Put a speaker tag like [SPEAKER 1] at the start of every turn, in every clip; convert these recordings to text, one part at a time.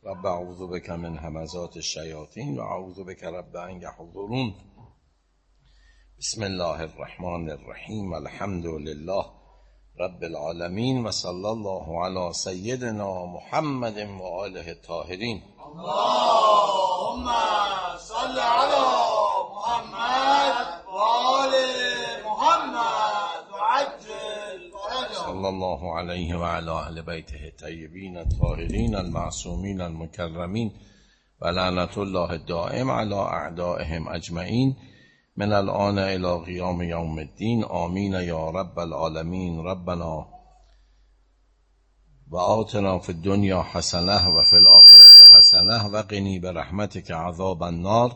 [SPEAKER 1] رب اعوذ بک من همزات الشیاطین و اعوذ بک رب ان یحضرون. بسم الله الرحمن الرحیم. الحمد لله رب العالمین و صلی الله علی سیدنا محمد و آله الطاهرین.
[SPEAKER 2] اللهم صل علی محمد و آل محمد و عجل فرجهم.
[SPEAKER 1] صلی الله علیه و علی اهل بیته الطیبین الطاهرین المعصومین المکرمین و لعنت الله الدائم علی اعدائهم اجمعین من الآن الی قیام یوم الدین. آمین یا رب العالمین. ربنا و آتنا فی الدنیا حسنه و فی الآخرة حسنه و قنی برحمتک عذاب النار.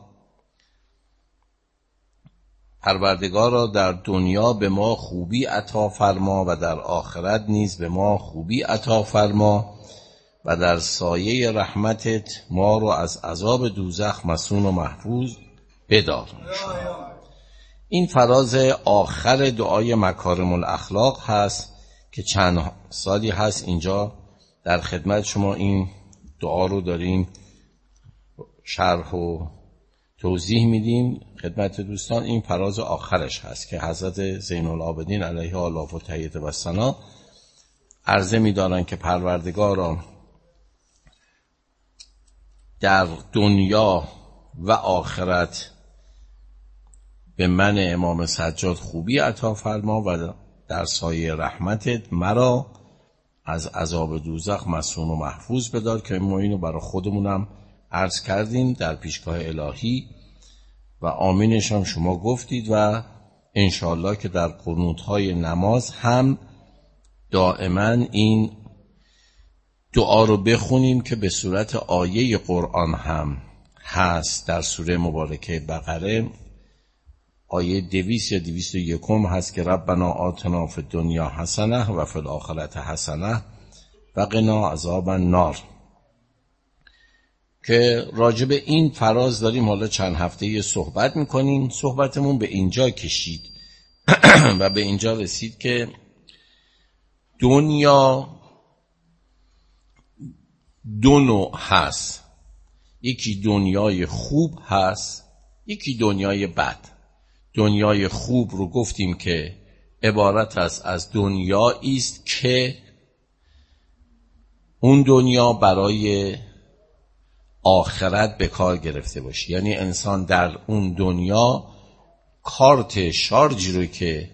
[SPEAKER 1] پروردگارا در دنیا به ما خوبی عطا فرما و در آخرت نیز به ما خوبی عطا فرما و در سایه رحمتت ما رو از عذاب دوزخ مصون و محفوظ بدار. این فراز آخر دعای مکارم الاخلاق هست که چند سالی هست اینجا در خدمت شما این دعا رو داریم شرح و توضیح میدیم خدمت دوستان. این فراز آخرش هست که حضرت زین العابدین علیه آلاف و تحیت و ثنا عرضه می‌دارن که پروردگارا در دنیا و آخرت به من امام سجاد خوبی عطا فرما و در سایه رحمتت مرا از عذاب دوزخ مصون و محفوظ بدار، که ما اینو برای خودمونم عرض کردیم در پیشگاه الهی و آمینش هم شما گفتید و انشاءالله که در قنوت‌های نماز هم دائما این دعا رو بخونیم که به صورت آیه قرآن هم هست. در سوره مبارکه بقره آیه 200 یا 201 هست که ربنا آتنا فی الدنیا حسنه و فی الآخرة حسنه و قنا عذاب النار، که راجب این فراز داریم حالا چند هفته صحبت میکنیم. صحبتمون به اینجا کشید و به اینجا رسید که دنیا دو نوع هست، یکی دنیای خوب هست، یکی دنیای بد. دنیای خوب رو گفتیم که عبارت است از دنیایی است که اون دنیا برای آخرت به کار گرفته باشه، یعنی انسان در اون دنیا کارت شارژی رو که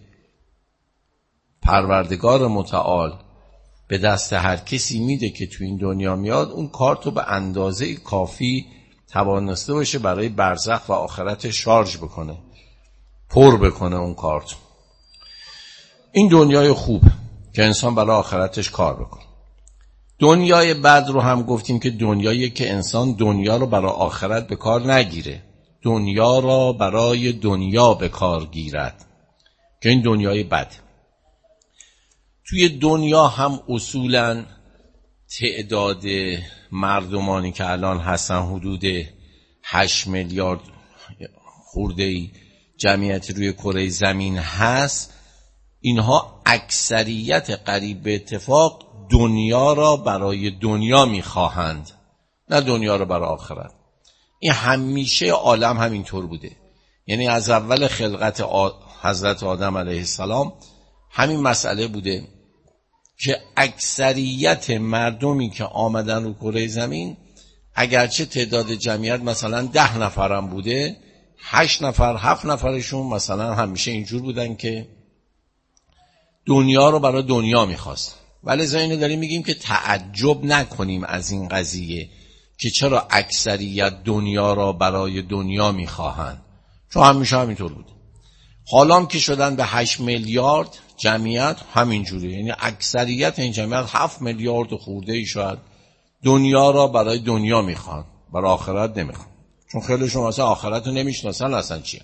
[SPEAKER 1] پروردگار متعال به دست هر کسی میده که تو این دنیا میاد، اون کارت رو به اندازه کافی توانسته باشه برای برزخ و آخرت شارژ بکنه، پر بکنه اون کارت. این دنیای خوب که انسان برای آخرتش کار بکنه. دنیای بد رو هم گفتیم که دنیایی که انسان دنیا رو برای آخرت به کار نگیره، دنیا را برای دنیا به کار گیرد، که این دنیای بد. توی دنیا هم اصولاً تعداد مردمانی که الان هستن حدود 8 میلیارد خورده‌ای جمعیت روی کره زمین هست. اینها اکثریت قریب به اتفاق دنیا را برای دنیا میخواهند، نه دنیا را برای آخرت. این همیشه عالم همینطور بوده، یعنی از اول خلقت حضرت آدم علیه السلام همین مسئله بوده که اکثریت مردمی که آمدن رو کره زمین، اگرچه تعداد جمعیت مثلا 10 نفرم بوده، 8 نفر 7 نفرشون مثلا همیشه اینجور بودن که دنیا رو برای دنیا میخواست. ولی اینو داریم میگیم که تعجب نکنیم از این قضیه که چرا اکثریت دنیا را برای دنیا میخواهند، چون همیشه همینطور بوده. حالا هم که شدن به 8 میلیارد جمعیت همینجوره، یعنی اکثریت این جمعیت 7 میلیارد خورده ای شاید دنیا را برای دنیا میخوان، برای آخرت نمیخوان، چون خیلیشون اصلا آخرت رو نمیشناسن اصلا چیه.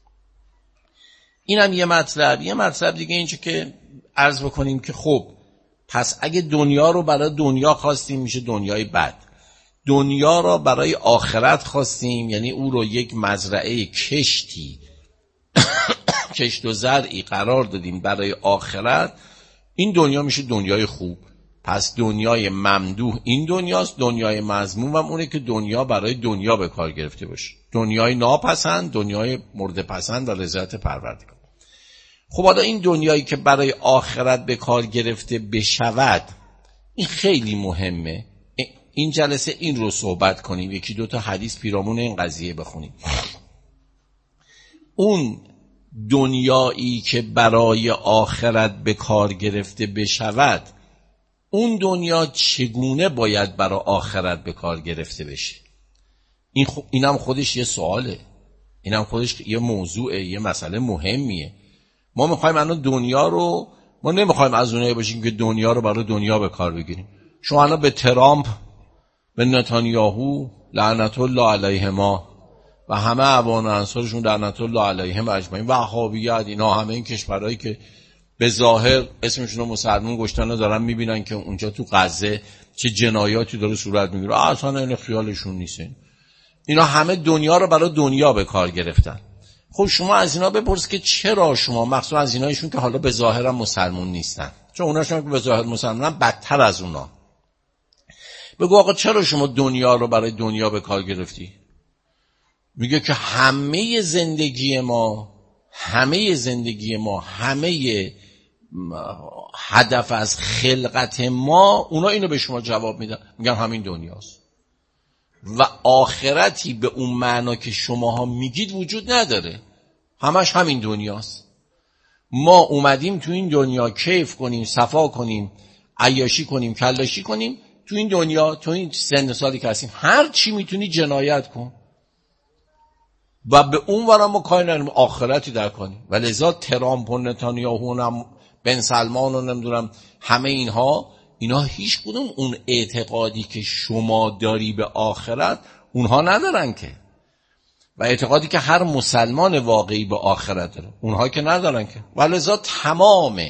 [SPEAKER 1] اینم یه مطلب. یه مطلب دیگه اینجا که عرض بکنیم که خب پس اگه دنیا رو برای دنیا خواستیم میشه دنیای بد، دنیا را برای آخرت خواستیم یعنی او رو یک مزرعه کشتی کشت و زرعی قرار دادیم برای آخرت، این دنیا میشه دنیای خوب. پس دنیای ممدوح این دنیاست، دنیای مذموم هم اونه که دنیا برای دنیا به کار گرفته باشه. دنیای ناپسند، دنیای مورد پسند و رضایت پروردگار. خب حالا این دنیایی که برای آخرت به کار گرفته بشود، این خیلی مهمه. این جلسه این رو صحبت کنیم، یکی دوتا حدیث پیرامون این قضیه بخونیم. اون دنیایی که برای آخرت به کار گرفته بشود، اون دنیا چگونه باید برای آخرت به کار گرفته بشه؟ اینم خودش یه سواله، اینم خودش یه موضوعه، یه مسئله مهمیه. ما میخوایم الان دنیا رو، ما نمیخوایم از اونایی باشیم که دنیا رو برای دنیا به کار بگیریم. شما الان به ترامپ، به نتانیاهو لعنت الله علیهما و همه اعوان و انصارشون لعنت الله علیهم اجمعین، وهابیت، اینا همه این کشورهایی که به ظاهر اسمشون رو مسلمان گشتن دارن میبینن که اونجا تو غزه چه جنایاتی داره صورت میگیره، اصلا این خیالشون نیست. اینا همه دنیا رو برای دنیا به کار گرفتن. خب شما از اینا بپرس که چرا شما، مخصوصا از اینایشون که حالا به ظاهر هم مسلمان نیستن، چون اوناشون که به ظاهر مسلمانن بدتر از اونا، بگو آقا چرا شما دنیا رو برای دنیا به کار گرفتی؟ میگه که همه زندگی ما، همه هدف از خلقت ما، اونا اینو به شما جواب میدن، میگن همین دنیاست و آخرتی به اون معنا که شماها میگید وجود نداره، همش همین دنیاست. ما اومدیم تو این دنیا کیف کنیم، صفا کنیم، عیاشی کنیم، کلاشی کنیم. تو این دنیا، تو این سن سالی که هستیم، هر چی میتونی جنایت کن و به اون ورا ما کاری نداریم، آخرتی در کنیم. و لذا ترامپ و نتانیاهو و بن سلمان و نمیدونم همه اینا هیچ کدوم اون اعتقادی که شما داری به آخرت اونها ندارن که، و اعتقادی که هر مسلمان واقعی به آخرت داره اونها که ندارن که. و لذا تمام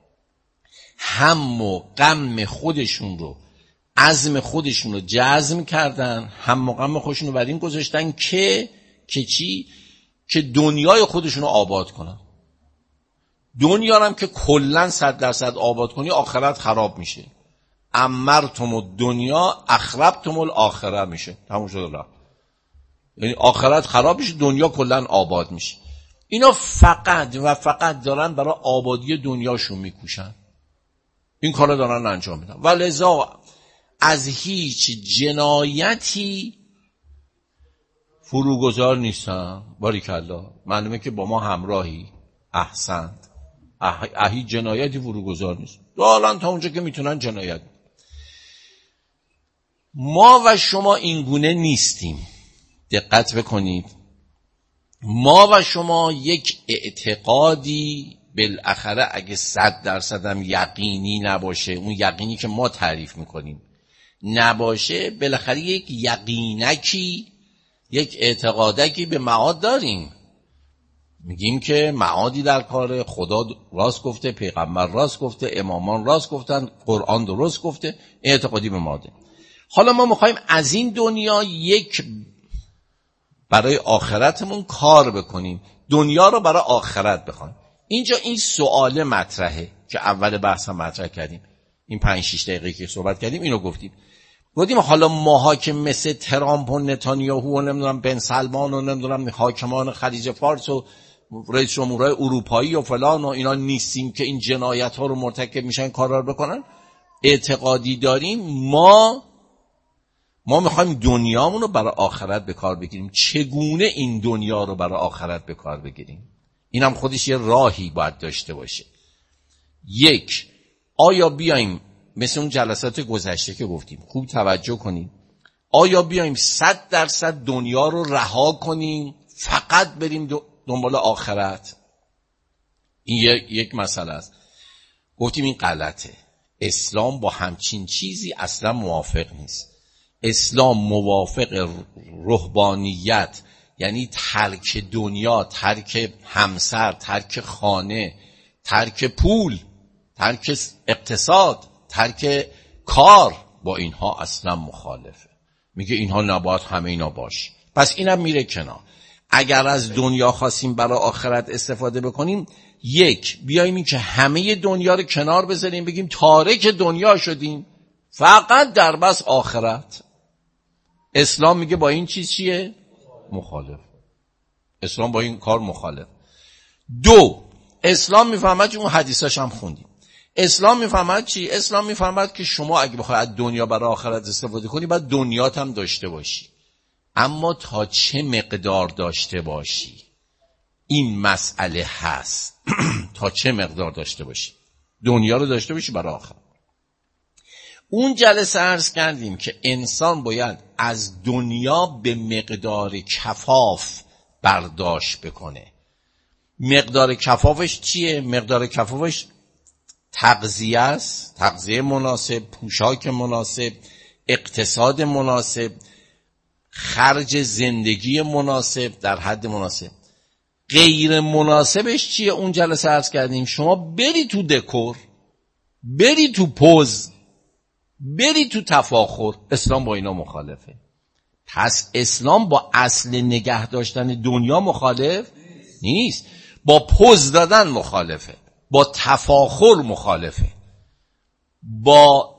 [SPEAKER 1] هم و غم خودشون رو، عزم خودشون رو جزم کردن، هم و غم خودشون رو بر این گذاشتن که چی؟ که دنیای خودشون رو آباد کنن. دنیا هم که کلن 100% آباد کنی آخرت خراب میشه. امرتم الدنیا اخربتم الاخره میشه، تموم شد رفت. یعنی آخرت خراب میشه، دنیا کلن آباد میشه. اینا فقط دارن برای آبادی دنیاشون میکوشن، این کارا دارن انجام میدن. و لذا از هیچ جنایتی فروگذار نیستن. باریکالله، معلومه که با ما همراهی. احسنت. هیچ جنایتی فروگذار نیست، دالان تا اونجا که میتونن جنایت. ما و شما این گونه نیستیم، دقت بکنید. ما و شما یک اعتقادی بالاخره اگه 100% هم یقینی نباشه، اون یقینی که ما تعریف میکنیم نباشه، بالاخره یک یقینکی، یک اعتقادکی به معاد داریم. میگیم که معادی در کار، خدا راست گفته، پیغمبر راست گفته، امامان راست گفتن، قرآن درست گفته، اعتقادی به معاده. حالا ما میخوایم از این دنیا یک برای آخرتمون کار بکنیم، دنیا رو برای آخرت بخوایم. اینجا این سوال مطرحه که اول بحث هم مطرح کردیم، این 5-6 دقیقه که صحبت کردیم اینو گفتیم حالا ماها که مثل ترامپ و نتانیاهو و نمیدونم بن سلمان و نمیدونم حاکمان خلیج فارس و رئیس جمهورهای اروپایی و فلان و اینا نیستیم که این جنایت ها رو مرتکب میشن، کارا رو بکنن. اعتقادی داریم ما میخوایم دنیامون رو برای آخرت به کار بگیریم. چگونه این دنیا رو برای آخرت به کار بگیریم؟ اینم خودش یه راهی باید داشته باشه. یک، آیا بیایم مثل اون جلسات گذشته که گفتیم، خوب توجه کنیم، آیا بیایم 100% دنیا رو رها کنیم فقط بریم دنبال آخرت؟ این یک مسئله است. گفتیم این غلطه. اسلام با همچین چیزی اصلا موافق نیست. اسلام موافق رهبانیت، یعنی ترک دنیا، ترک همسر، ترک خانه، ترک پول، ترک اقتصاد، ترک کار، با اینها اصلا مخالفه. میگه اینها نباید همه اینا باشه. پس اینم میره کنار. اگر از دنیا خواستیم برای آخرت استفاده بکنیم، یک، بیاییم این که همه دنیا رو کنار بذاریم، بگیم تارک دنیا شدیم، فقط در بس آخرت. اسلام میگه با این چیز چیه؟ مخالف. اسلام با این کار مخالف. دو، اسلام میفهمد که اون حدیثاش هم خوندیم. اسلام میفهمد چی؟ اسلام میفهمد که شما اگه بخوای از دنیا برای آخرت استفاده کنی باید دنیات هم داشته باشی، اما تا چه مقدار داشته باشی این مسئله هست. تا چه مقدار داشته باشی، دنیا رو داشته باشی برای آخرت. اون جلسه عرض کردیم که انسان باید از دنیا به مقدار کفاف برداشت بکنه. مقدار کفافش چیه؟ مقدار کفافش تغذیه است، تغذیه مناسب، پوشاک مناسب، اقتصاد مناسب، خرج زندگی مناسب در حد مناسب. غیر مناسبش چیه؟ اون جلسه عرض کردیم شما بری تو دکور، بری تو پوز، بری تو تفاخر. اسلام با اینا مخالفه. پس اسلام با اصل نگه داشتن دنیا مخالف نیست، با پوز دادن مخالفه، با تفاخر مخالفه، با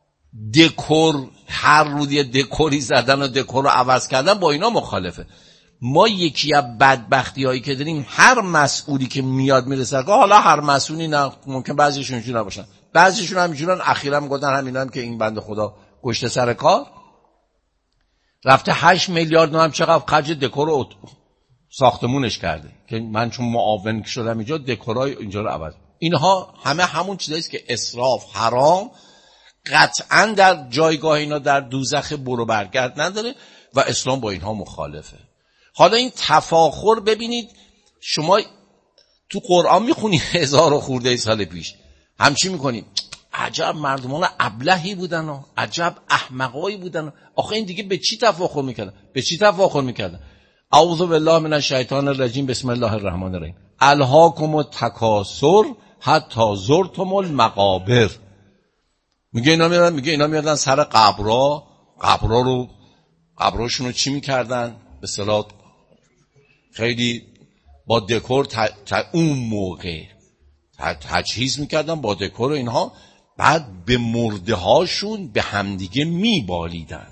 [SPEAKER 1] دکور هر روز یه دکوری زدن و دکور رو عوض کردن با اینا مخالفه. ما یکی از بدبختی هایی که داریم هر مسئولی که میاد میرسه، حالا هر مسئولی نه، ممکن بعضیشون اینجوری نباشن، بعضیشون هم اینجورن. اخیرا میگفتن همینا هم که این بنده خدا گشته سر کار رفته 8 میلیارد هم چقدر خرج دکور و ساختمونش کرده که من چون معاون شدم اینجا دکورای اینجا رو عوض. اینها همه همون چیزاییست که اسراف حرام، قطعا در جایگاه اینا در دوزخ برو برگرد نداره و اسلام با اینها مخالفه. حالا این تفاخر ببینید، شما تو قرآن میخونی 1000 خورده سال پیش همچی میکنیم عجب مردمان ابلهی بودن و عجب احمقایی بودن. آخه این دیگه به چی تفاخر میکردن؟ به چی تفاخر میکردن؟ اعوذ بالله من الشیطان الرجیم، بسم الله الرحمن الرحیم. الهاکم التکاثر حتی زرتم المقابر. میگه اینا میادن سر قبراشون رو چی میکردن؟ به اصطلاح خیلی با دکور اون موقع تجهیز میکردن با دکور و اینها، بعد به مرده هاشون به همدیگه میبالیدن.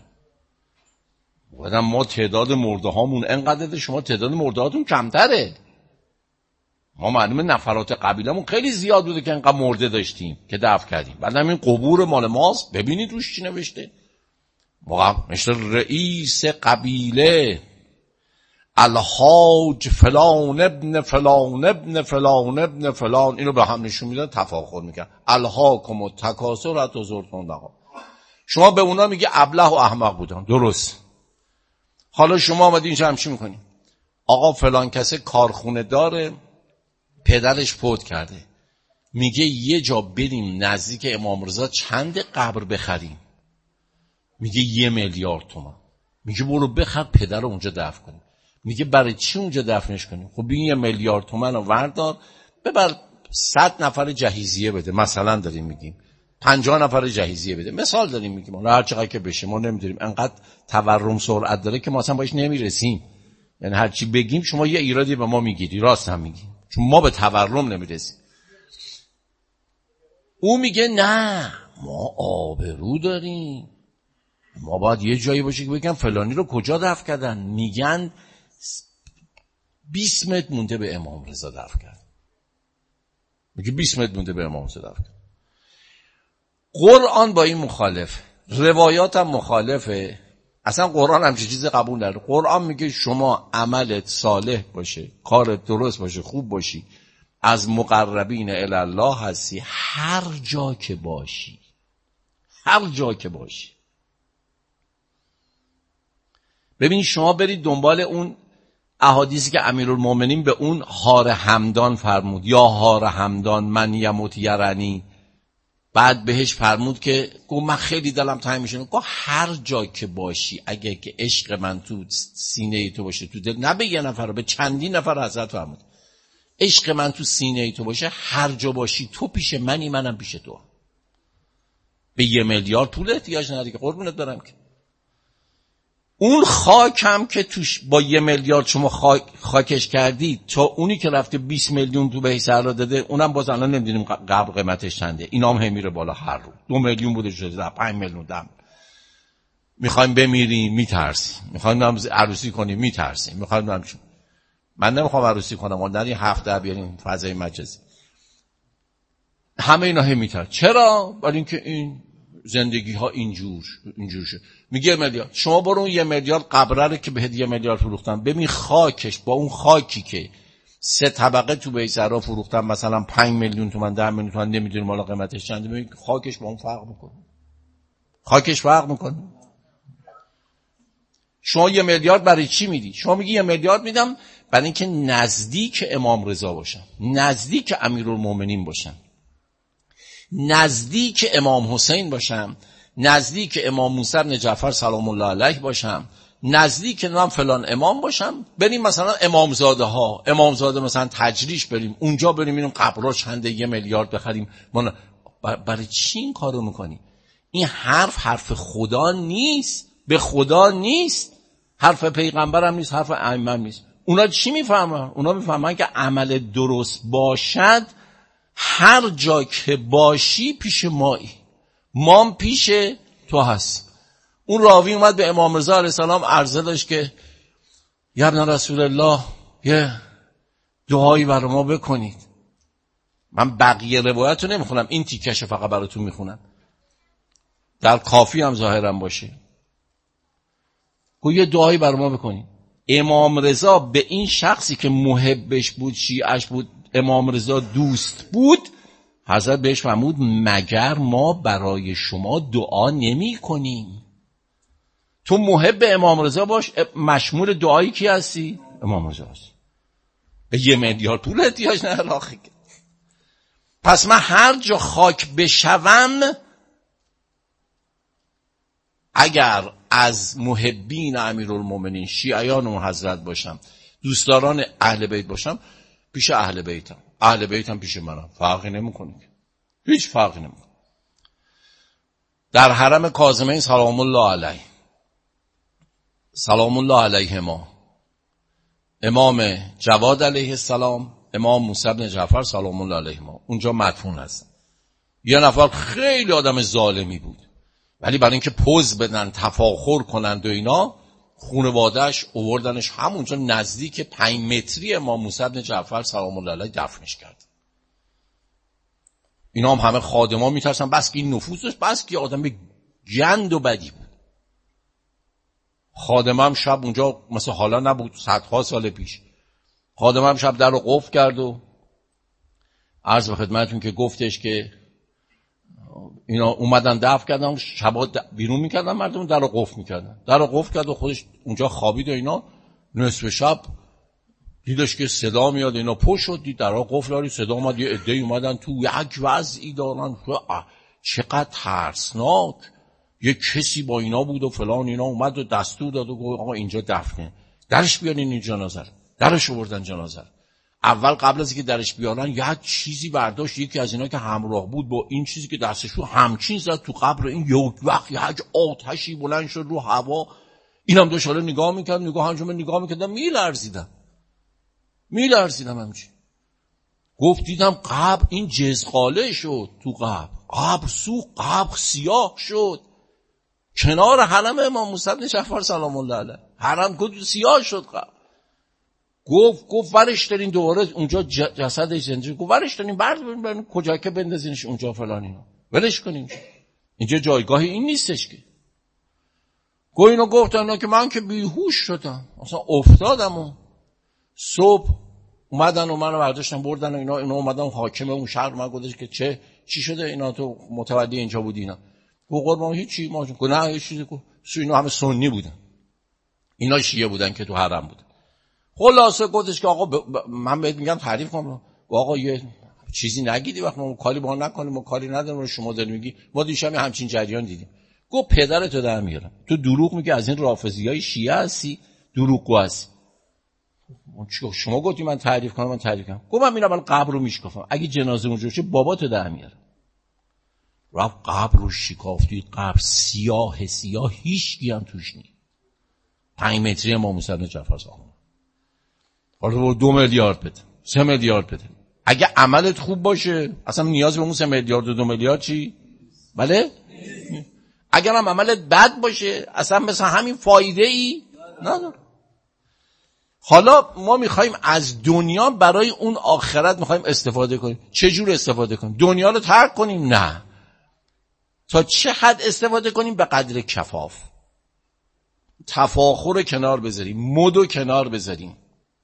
[SPEAKER 1] ما تعداد مرده هامون انقدره، شما تعداد مرده هاتون کمتره. ما معلومه نفرات قبیلمون خیلی زیاد بوده که انقدر مرده داشتیم که دفن کردیم. بعد این قبور مال ماست، ببینید روش چی نوشته. مثل رئیس قبیله الحاج فلان ابن فلان ابن فلان ابن فلان، اینو به هم نشون میدن، تفاخر میکنن. الهاکم التکاثر حتی زرتم المقابر. شما به اونا میگه ابله و احمق بودن، درست. حالا شما آمدین اینجا هم چی میکنین؟ آقا فلان کسه کارخونه داره، پدرش فوت کرده، میگه یه جا بریم نزدیک امام رضا چند قبر بخریم. میگه 1 میلیارد تومان. میگه برو بخر پدر رو اونجا دفن کنیم. میگه برای چی اونجا دفنش کنیم؟ خب این 1 میلیارد تومان رو وردار ببر 100 نفر جهیزیه بده، مثلا داریم میگیم 50 نفر جهیزیه بده، مثال داریم میگیم، حالا هر چقدر که بشه. ما نمیدونیم، انقدر تورم سرعت داره که ما اصلا باش نمیرسیم. یعنی هر چی بگیم شما یه ایرادی به ما میگیری، راست هم میگی، چون ما به تورم نمیرسیم. او میگه نه، ما آبرو داریم، ما باید یه جایی باشه که بگم فلانی رو کجا دفن کردن. میگن 20 متر مونده به امام رضا دفن کرد. میگه 20 متر مونده به امام رضا دفن کرد. قرآن با این مخالف، روایات هم مخالفه. اصلا قرآن همچین چیزی قبول نداره. قرآن میگه شما عملت صالح باشه، کارت درست باشه، خوب باشی، از مقربین الی الله هستی، هر جا که باشی، هر جا که باشی. ببین شما برید دنبال اون احادیثی که امیرالمومنین به اون حار همدان فرمود، یا حار همدان من یموت یرنی، بعد بهش فرمود که گفت من خیلی دلم تنگ میشه. گفت هر جا که باشی، اگه که عشق من تو سینه تو باشه، تو دل، نه به یه نفر، به چندین نفر حضرت فرمود عشق من تو سینه تو باشه، هر جا باشی تو پیش منی، منم پیش تو. به 1 میلیارد پول احتیاج نداری که قربونت برم که. اون خاکم که توش با 1 میلیارد شما خاکش کردید تا اونی که رفته 20 میلیون تو بهش سهرا داده، اونم باز الان نمیدونیم قبل قیمتش چنده. اینا هم میره بالا هر روز. 2 میلیون بوده شده 5 میلیون دم. میخوایم بمیریم میترسیم، میخوایم عروسی کنیم میترسیم، میخوایم من نمیخوام عروسی کنم، در این هفته بیاریم فضای مجازی. همه اینا میترسن. چرا؟ برای اینکه این زندگی ها اینجور شد. میگه 1 میلیارد، شما برو اون 1 میلیارد قبره رو که بهت 1 میلیارد فروختن ببین خاکش با اون خاکی که 3 طبقه تو بیسرا فروختن مثلا 5 میلیون تومان 10 میلیون تومان، نمیدونیم حالا قیمتش چنده، ببین خاکش با اون فرق میکنه. خاکش فرق میکنه. شما 1 میلیارد برای چی میدی؟ شما میگی 1 میلیارد میدم برای اینکه نزدیک امام رضا باشم، نزدیک امیرالمومنین باشم، نزدیک امام حسین باشم، نزدیک امام موسی بن جعفر سلام الله علیه باشم، نزدیک نام فلان امام باشم. بریم مثلا امامزاده ها، امامزاده مثلا تجریش بریم اونجا، بریم اینو قبرا چنده 1 میلیارد بخریم. برای چی این کارو میکنی؟ این حرف خدا نیست، به خدا نیست، حرف پیغمبر هم نیست، حرف ائمه هم نیست. اونا چی میفهمن؟ اونا میفهمن که عمل درست باشد هر جا که باشی پیش مایی، مام پیش تو هست. اون راوی اومد به امام رضا علیه السلام عرضه داشت که یا ابن رسول الله یه دعایی برای ما بکنید. من بقیه روایت رو نمیخونم، این تیکش فقط براتون میخونم، در کافی هم ظاهرا باشه. گو یه دعایی برای ما بکنید. امام رضا به این شخصی که محبش بود، شیعش بود، امام رضا دوست بود، حضرت بهش فرمود مگر ما برای شما دعا نمی کنیم؟ تو محب امام رضا باش، مشمول دعایی کی هستی؟ امام رضا هست. 1 میلیارد پول احتیاج نداره آخه. پس من هر جا خاک بشوم، اگر از محبین امیرالمومنین شیعیان اون حضرت باشم، دوستداران اهل بیت باشم، پیش اهل بیتم، اهل بیتم پیش منم، فرقی نمیکنه، هیچ فرقی نمیکنه. در حرم کاظمین سلام الله علیه، سلام الله علیهما، امام جواد علیه السلام، امام موسی بن جعفر سلام الله علیهما اونجا مدفون هستن. یه نفر خیلی آدم ظالمی بود، ولی برای اینکه پوز بدن تفاخر کنند و اینا، خانواده‌اش آوردنش همونجا نزدیک 5 متری امام موسی بن جعفر سلام الله علیه دفنش کرد. اینا هم همه خادما میترسن، بس که این نفوذش، بس که آدم گند و بدی بود. خادمم شب اونجا مثلا حالا نبود، صدها سال پیش، خادمم شب در رو قفل کرد و عرض به خدمتتون که گفتش که اینا اومدن دفن کردن، شبا بیرون میکردن، مردم در رو قفل میکردن، در رو قفل کرد و خودش اونجا خوابید و اینا. نصف شب دیدش که صدا میاد، اینا پشت شد، دید در رو قفل داری، صدا اومد، یه عده‌ای اومدن تو، یک وضعی دارن چقدر ترسناک، یه کسی با اینا بود و فلان. اینا اومد و دستور داد و گفت آقا اینجا دفنه، درش بیارین این جنازه. درش آوردن جنازه. اول قبل از اینکه درش بیارن یک چیزی برداشت، یکی از اینا که همراه بود با این چیزی که دستش رو همچین زد تو قبر این، یک وقت یک آتشی بلند شد رو هوا. اینم داشت حالا نگاه میکرد، همچون نگاه میکردم میلرزیدم همچین. گفت دیدم قبر این جزقاله شد، تو قبر سوخت، قبر سیاه شد، کنار حرم امام موسی بن جعفر سلام الله علیه، حرم کد سیاه شد قبر. گفت ورش دارین دوباره اونجا جسدش زنده، گفت ورش دارین بریم کجا که بندازینش اونجا فلان، اینا ولش کنیم، اینجا جایگاه این نیستش که. اینو گفتن که من که بیهوش شدم، اصلا افتادم و صبح اومدن و منو برداشتن بردن و اینا اومدن حاکم اون شهر من گفتش که چی شده، اینا تو متولی اینجا بودی؟ اینا گفت قربان هیچی، ما نه هیچ چیزی. اینا همه سنی بودن، اینا شیعه بودن که تو حرم بودن. خلاصه گفتش که آقا من بهت میگم تعریف کنم، آقا یه چیزی نگیدی وقت ما کاری با نکنیم، ما کاری نداریم، شما داری میگی ما دیشب همچین جریان دیدیم. گفت پدرتو در میارم، تو دروغ میگی، از این رافضیای شیعه هستی، دروغگو هستی. شما گفتی من تعریف کنم، من تعریف کنم. گفت من میرم قبر رو میشکافم، اگه جنازه اونجا شه باباتو در میارم. رفت قبر رو شکافت، قبر سیاه هیچ کی هم توش نیست. 5 متری امام حسین جعفر زاده. حالا 2 میلیارد بده، 3 میلیارد بده. اگه عملت خوب باشه اصلا نیاز به اون 3 میلیارد و 2 میلیارد چی؟ بله؟ اگر هم عملت بد باشه اصلا مثلا همین فایده ای نداره. حالا ما میخوایم از دنیا برای اون آخرت میخوایم استفاده کنیم. چجور استفاده کنیم؟ دنیا رو ترک کنیم؟ نه. تا چه حد استفاده کنیم؟ به قدر کفاف. تفاخر رو کنار بذاریم، مد رو کنار بذاریم،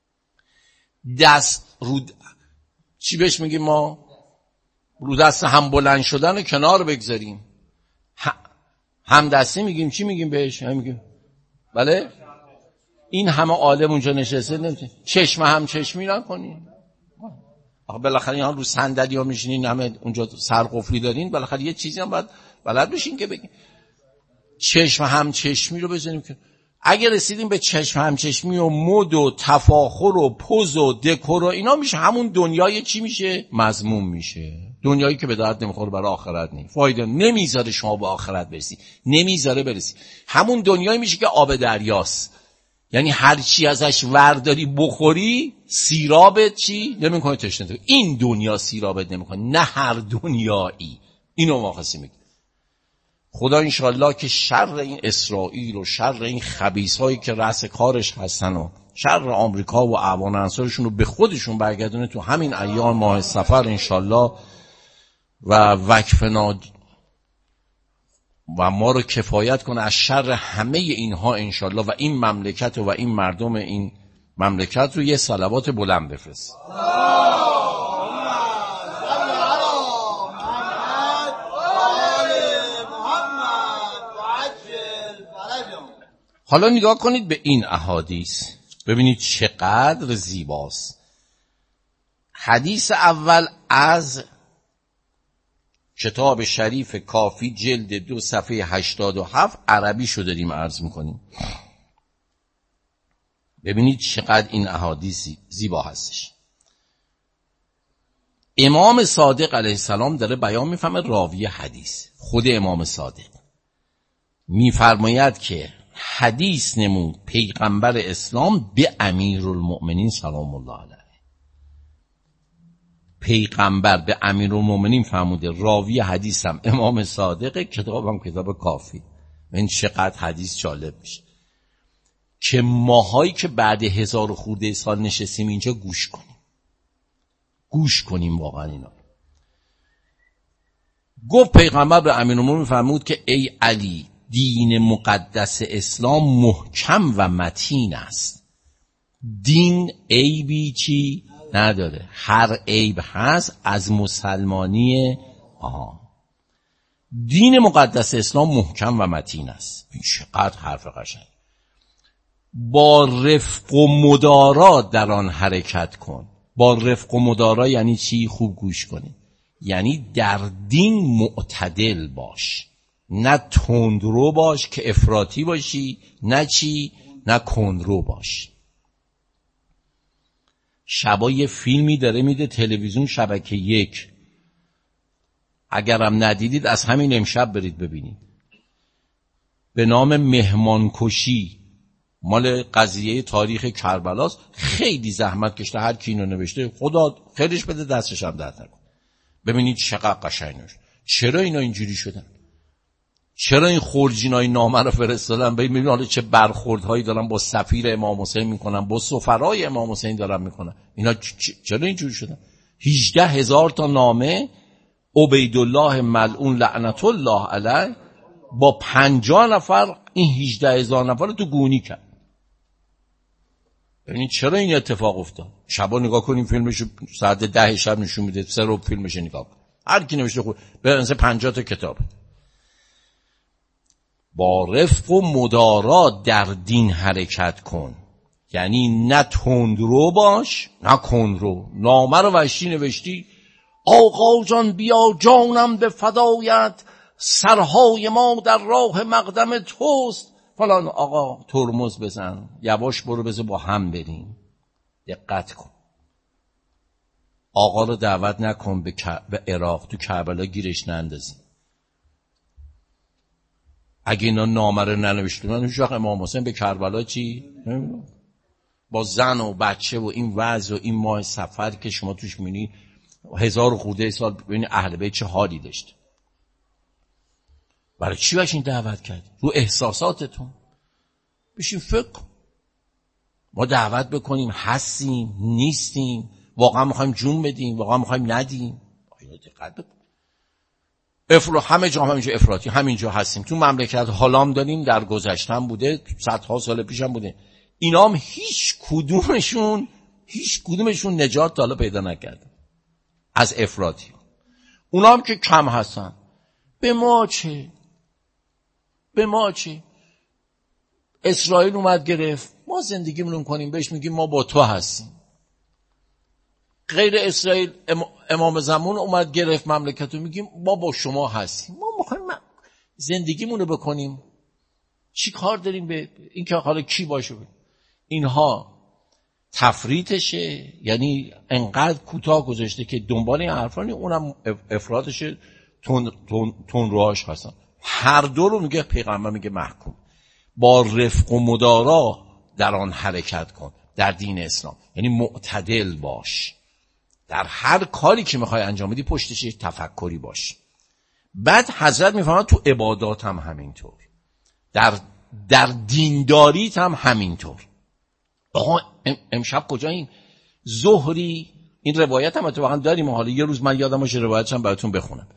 [SPEAKER 1] دست رو چی بهش میگیم ما؟ رو دست هم بلند شدن رو کنار بگذاریم. هم دستی میگیم، چی میگیم بهش؟ میگیم بله؟ این همه عالم اونجا نشسته نمیتونه چشم هم چشمی نکنین. آخه بالاخره اینا رو صندلی ها میشینین، همه اونجا سرقفلی دارین، بالاخره یه چیزی هم باید بلد بشین که بگین. چشم هم چشمی رو بزنیم که اگه رسیدیم به چشم هم چشمی و مد و تفاخر و پوز و دکور و اینا، میشه همون دنیای چی میشه؟ مذموم میشه. دنیایی که به درد نمیخوره، برای آخرت نیست، فایده نمیذاره شما به آخرت برسی، نمیذاره برسی. همون دنیایی میشه که آب دریاست، یعنی هر چی ازش ورداری بخوری سیرابت چی نمیکنه، تشنه. این دنیا سیرابت نمیکنه، نه هر دنیایی. اینو ما خواستیم بگیم. خدا انشالله که شر این اسرائیل و شر این خبیثایی که رأس کارش هستن و شر آمریکا و اعوان انصارشون رو به خودشون برگردونه تو همین ایام ماه صفر انشالله، و وکفنا و ما رو کفایت کنه از شر همه اینها انشالله، و این مملکت و این مردم این مملکت رو یه صلوات بلند بفرست. حالا نگاه کنید به این احادیث، ببینید چقدر زیباست. حدیث اول از کتاب شریف کافی جلد 2 صفحه 87 عربی شو داریم عرض میکنیم. ببینید چقدر این احادیث زیبا هستش. امام صادق علیه السلام داره بیان میفهمه راوی حدیث، خود امام صادق میفرماید که حدیث نمود پیغمبر اسلام به امیرالمؤمنین سلام الله علیه. پیغمبر به امیرالمؤمنین فرموده، راوی حدیثم امام صادق، کتابم کتاب کافی. این چقدر حدیث جالب میشه که ماهایی که بعد 1000 خورده سال نشستیم اینجا گوش کنیم واقعا اینا. گفت پیغمبر به امیرالمؤمنین فرمود که ای علی، دین مقدس اسلام محکم و متین است. دین عیبی چی نداره، هر عیب هست از مسلمانی. دین مقدس اسلام محکم و متین است. این چقدر حرف قشنگ. با رفق و مدارات در آن حرکت کن. با رفق و مدارات یعنی چی؟ خوب گوش کنید. یعنی در دین معتدل باش، نه تندرو باش که افراطی باشی، نه چی؟ نه کندرو باش. شبا یه فیلمی داره میده تلویزیون شبکه 1، اگرم ندیدید از همین امشب برید ببینید، به نام مهمانکشی، مال قضیه تاریخ کربلاست. خیلی زحمت کشته هر کی اینو نوشته، خدا خیرش بده، دستش هم درد نکنه. ببینید چقدر قشنگ نوشته. چرا اینا اینجوری شدن؟ چرا این خورجینای نامه رو فرستادن؟ ببینید حالا چه برخوردهایی دارن با سفیر امام حسین میکنن، با سفرای امام حسین دارن میکنن. اینا چرا اینجوری شدن؟ 18000 تا نامه عبیدالله ملعون لعنت الله علیه با 50 نفر این 18000 نفر رو تو گونی کرد. ببینید چرا این اتفاق افتاد. شبا نگاه کنیم فیلمشو، ساعت 10 شب نشون میده، 3 رو فیلمش نگاه کن، هر کی نوشته خود به 50 تا کتاب. با رفق و مدارات در دین حرکت کن، یعنی نه تندرو باش نه کندرو. نامه رو وحشی نوشتی، آقا جان بیا جانم به فدایت، سرهای ما در راه مقدم توست فلان. آقا ترمز بزن، یواش برو، بذار با هم بریم. دقت کن، آقا رو دعوت نکن به عراق، تو کربلا گیرش نندازی. اگه اینا نامه رو ننوشته بودن هیچ وقت امام حسین به کربلا چی؟ نمیدونم. با زن و بچه و این وضع و این ماه سفر که شما توش می‌بینی 1000 خورده سال ببینید اهل بیت چه حالی داشت. برای چی بهش این دعوت کرد؟ رو احساساتتون بشین فکر. ما دعوت بکنیم هستیم نیستیم، واقعا میخوایم جون بدیم واقعا میخوایم ندیم. دقت بکن. همه جا همینجا افراطی، همینجا هستیم تو مملکت حالام داریم، در گذشتم بوده، صدها سال پیشم بوده. اینام هیچ کدومشون نجات تا حالا پیدا نکردن از افراطی. اونام که کم هستن به ما چه؟ اسرائیل اومد گرفت، ما زندگیمون کنیم بهش میگیم ما با تو هستیم. غیر اسرائیل امام زمان اومد گرفت مملکتو، میگیم ما با شما هستیم. ما میخوایم زندگیمونو بکنیم، چی کار داریم به این که حالا کی باشه؟ اینها تفریطشه، یعنی انقدر کوتاه گذاشته که دنبال این حرفانی، اونم افراطشه، تون روهاش هستن. هر دو رو میگه پیغمبر، میگه محکوم با رفق و مدارا در آن حرکت کن. در دین اسلام یعنی معتدل باش، در هر کاری که میخوای انجام بدی پشتش تفکری باش. بعد حضرت میفهمد تو عبادات هم همینطور، در دینداریت هم همینطور. آقا امشب کجاییم؟ ظهری، این روایت هم اتفاقا داریم، حالا یه روز من یادم باشه روایتش هم براتون بخونم.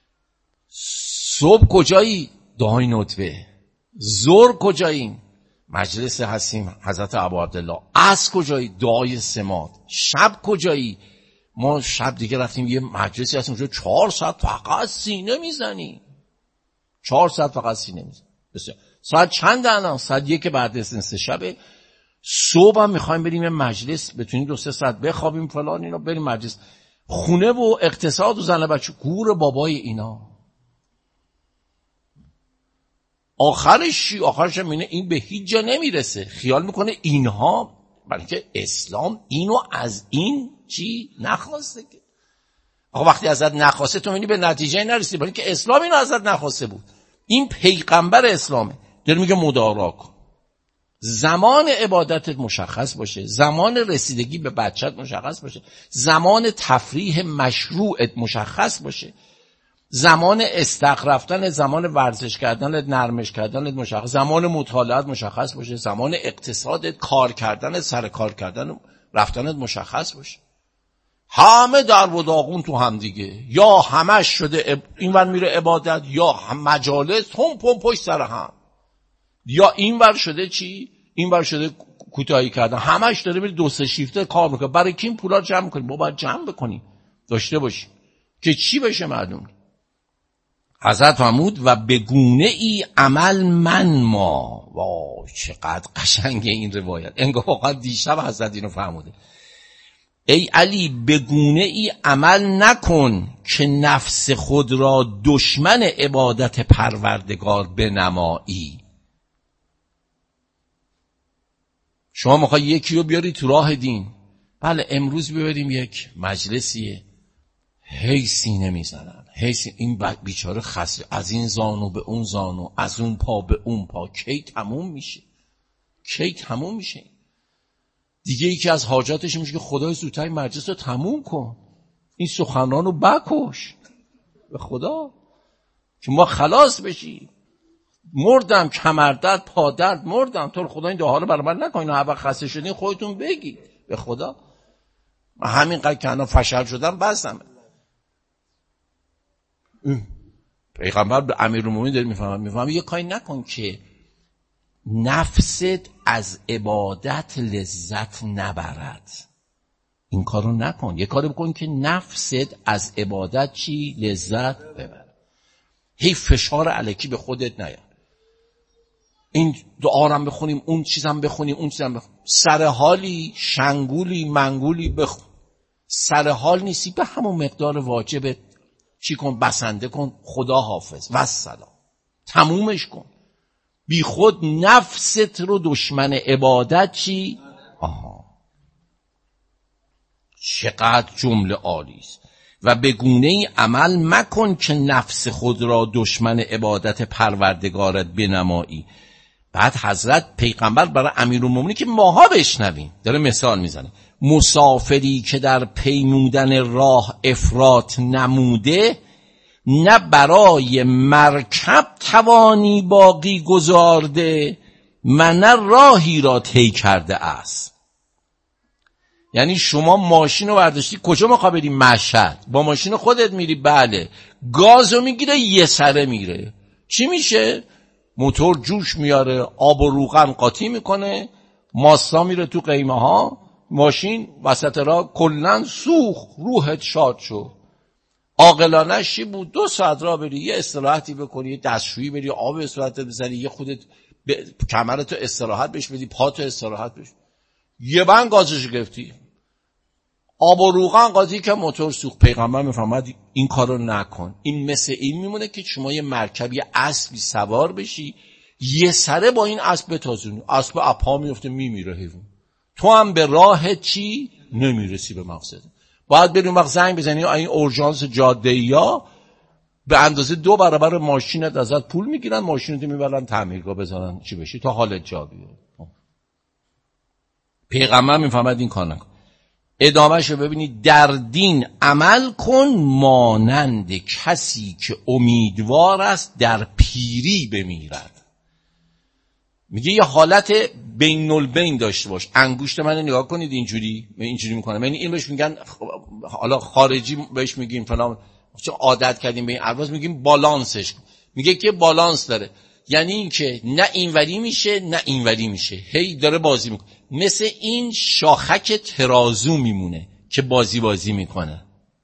[SPEAKER 1] صبح کجایی؟ دعای ندبه. ظهر کجاییم؟ مجلس هستیم حضرت ابو عبدالله. عصر کجایی؟ دعای سماط. شب کجایی؟ ما شب دیگه رفتیم یه مجلسی هستیم اونجا 4 ساعت فقط سینه میزنی. 4 ساعت فقط سینه میزنی. بسیار. ساعت چند الان؟ ساعت 1 بعد از نصف شب. صبح هم میخوایم بریم یه مجلس، بتونیم 2-3 ساعت بخوابیم فلان اینا، بریم مجلس. خونه و اقتصاد و زن بچه گور بابای اینا. آخرش هم اینه، این به هیچ جا نمیرسه. خیال میکنه اینها، برای که اسلام اینو از این چی نخواسته که. آقا وقتی ازت نخواسته تو میبینی به نتیجه نرسی، برای که اسلام اینو ازت نخواسته بود. این پیغمبر اسلامه، داره میگه مدارا کن. زمان عبادتت مشخص باشه، زمان رسیدگی به بچت مشخص باشه، زمان تفریح مشروعت مشخص باشه، زمان استخر رفتن، زمان ورزش کردن، نرمش کردن مشخص، زمان مطالعات مشخص باشه، زمان اقتصادت، کار کردن، سر کار کردن رفتنت مشخص باشه. همه در و داغون تو هم دیگه، یا همش شده اینور میره عبادت، یا مجالس هم پشت سر هم، یا اینور شده چی؟ اینور شده کوتاهی کردن، همش داره میره 2-3 شیفته کار میکنه. برای کی این پولا جمع میکنیم؟ ما باید جمع بکنیم، داشته باشیم که چی بشه معلوم. حضرت فرمود و به گونه ای عمل من ما. وای چقدر قشنگه این روایت، انگار واقعا دیشب حضرت اینو فرموده. ای علی به گونه ای عمل نکن که نفس خود را دشمن عبادت پروردگار بنمایی. شما میخوای یکی رو بیاری تو راه دین، بله امروز ببریم یک مجلسیه، هی سینه میزنن، این بیچاره خسته، از این زانو به اون زانو، از اون پا به اون پا. کی تموم میشه؟ دیگه یکی از حاجاتش میشه که خدای زودتر مجلس رو تموم کن، این سخنران رو بکش به خدا که ما خلاص بشیم. مردم، کمردرد، پادرد، مردم، تو خدا این دعا رو برای من نکنین، هر وقت خسته شدین خودتون بگید به خدا. من همینقدر که الان فشل شدم بسم. پیغمبر به امیرالمومنین داره میفهمم یه کاری نکن که نفست از عبادت لذت نبرد. این کارو نکن. یه کاری بکن که نفست از عبادت چی؟ لذت ببر. هی فشار الکی به خودت نیار. این دعا رو بخونیم، اون چیزم بخونیم، اون چیزم بخونیم. سر حالی، شنگولی، منگولی بخون. سر حال نیستی، به همون مقدار واجبت چی کن؟ بسنده کن، خدا حافظ و السلام، تمومش کن. بی خود نفست رو دشمن عبادت چی؟ چقدر جمله عالی است. و به گونه‌ای عمل مکن که نفس خود را دشمن عبادت پروردگارت بنمایی. بعد حضرت پیغمبر برای امیرالمومنین که ماها بشنویم داره مثال میزنه، مسافری که در پیمودن راه افراط نموده، نه برای مرکب توانی باقی گذارده و نه راهی را طی کرده است. یعنی شما ماشین رو برداشتی کجا میخوای بری؟ مشهد. با ماشین خودت میری، بله، گازو میگیره یه سره میره، چی میشه؟ موتور جوش میاره، آب و روغن قاطی میکنه، ماستا میره تو قیمه ها، ماشین وسط راه کلن سوخت، روحت شاد شو. عاقلانه چی بود؟ 2 ساعت راه بری، یه استراحتی بکنی، یه دستشویی بری، آب به صورتت بزنی، یه خودت کمرتو استراحت بهش بدی، پاتو استراحت بهش، یه بند گازش گرفتی، آب و روغن قاطی که موتور سوخت. پیغمبر میفرماد این کارو نکن. این مثل این میمونه که شما یه مرکب، یه اسبی سوار بشی، یه سره با این اسب بتازونی، اسب اپا میفته میمیره حیوان، تو هم به راه چی نمیرسی به مقصد. باید بریم وقت زنگ بزنی این اورژانس جاده‌ایا به اندازه 2 برابر ماشینت ازت پول میگیرن، ماشینت میبرن تعمیرگاه بزنن چی بشی تا حالت جا بیاد. پیغمبر میفهمد این کار نکن. ادامهش رو ببینید، در دین عمل کن مانند کسی که امیدوار است در پیری بمیرد. میگه یه حالت بین البین داشته باش. انگشت منو نگاه کنید، اینجوری میکنه، یعنی این بهش میگن، حالا خارجی بهش میگیم فلان، چون عادت کردیم به این الفاظ میگیم بالانسش. میگه که بالانس داره، یعنی این که نه اینوری میشه نه اینوری میشه، هی داره بازی میکنه. مثل این شاخک ترازو میمونه که بازی میکنه.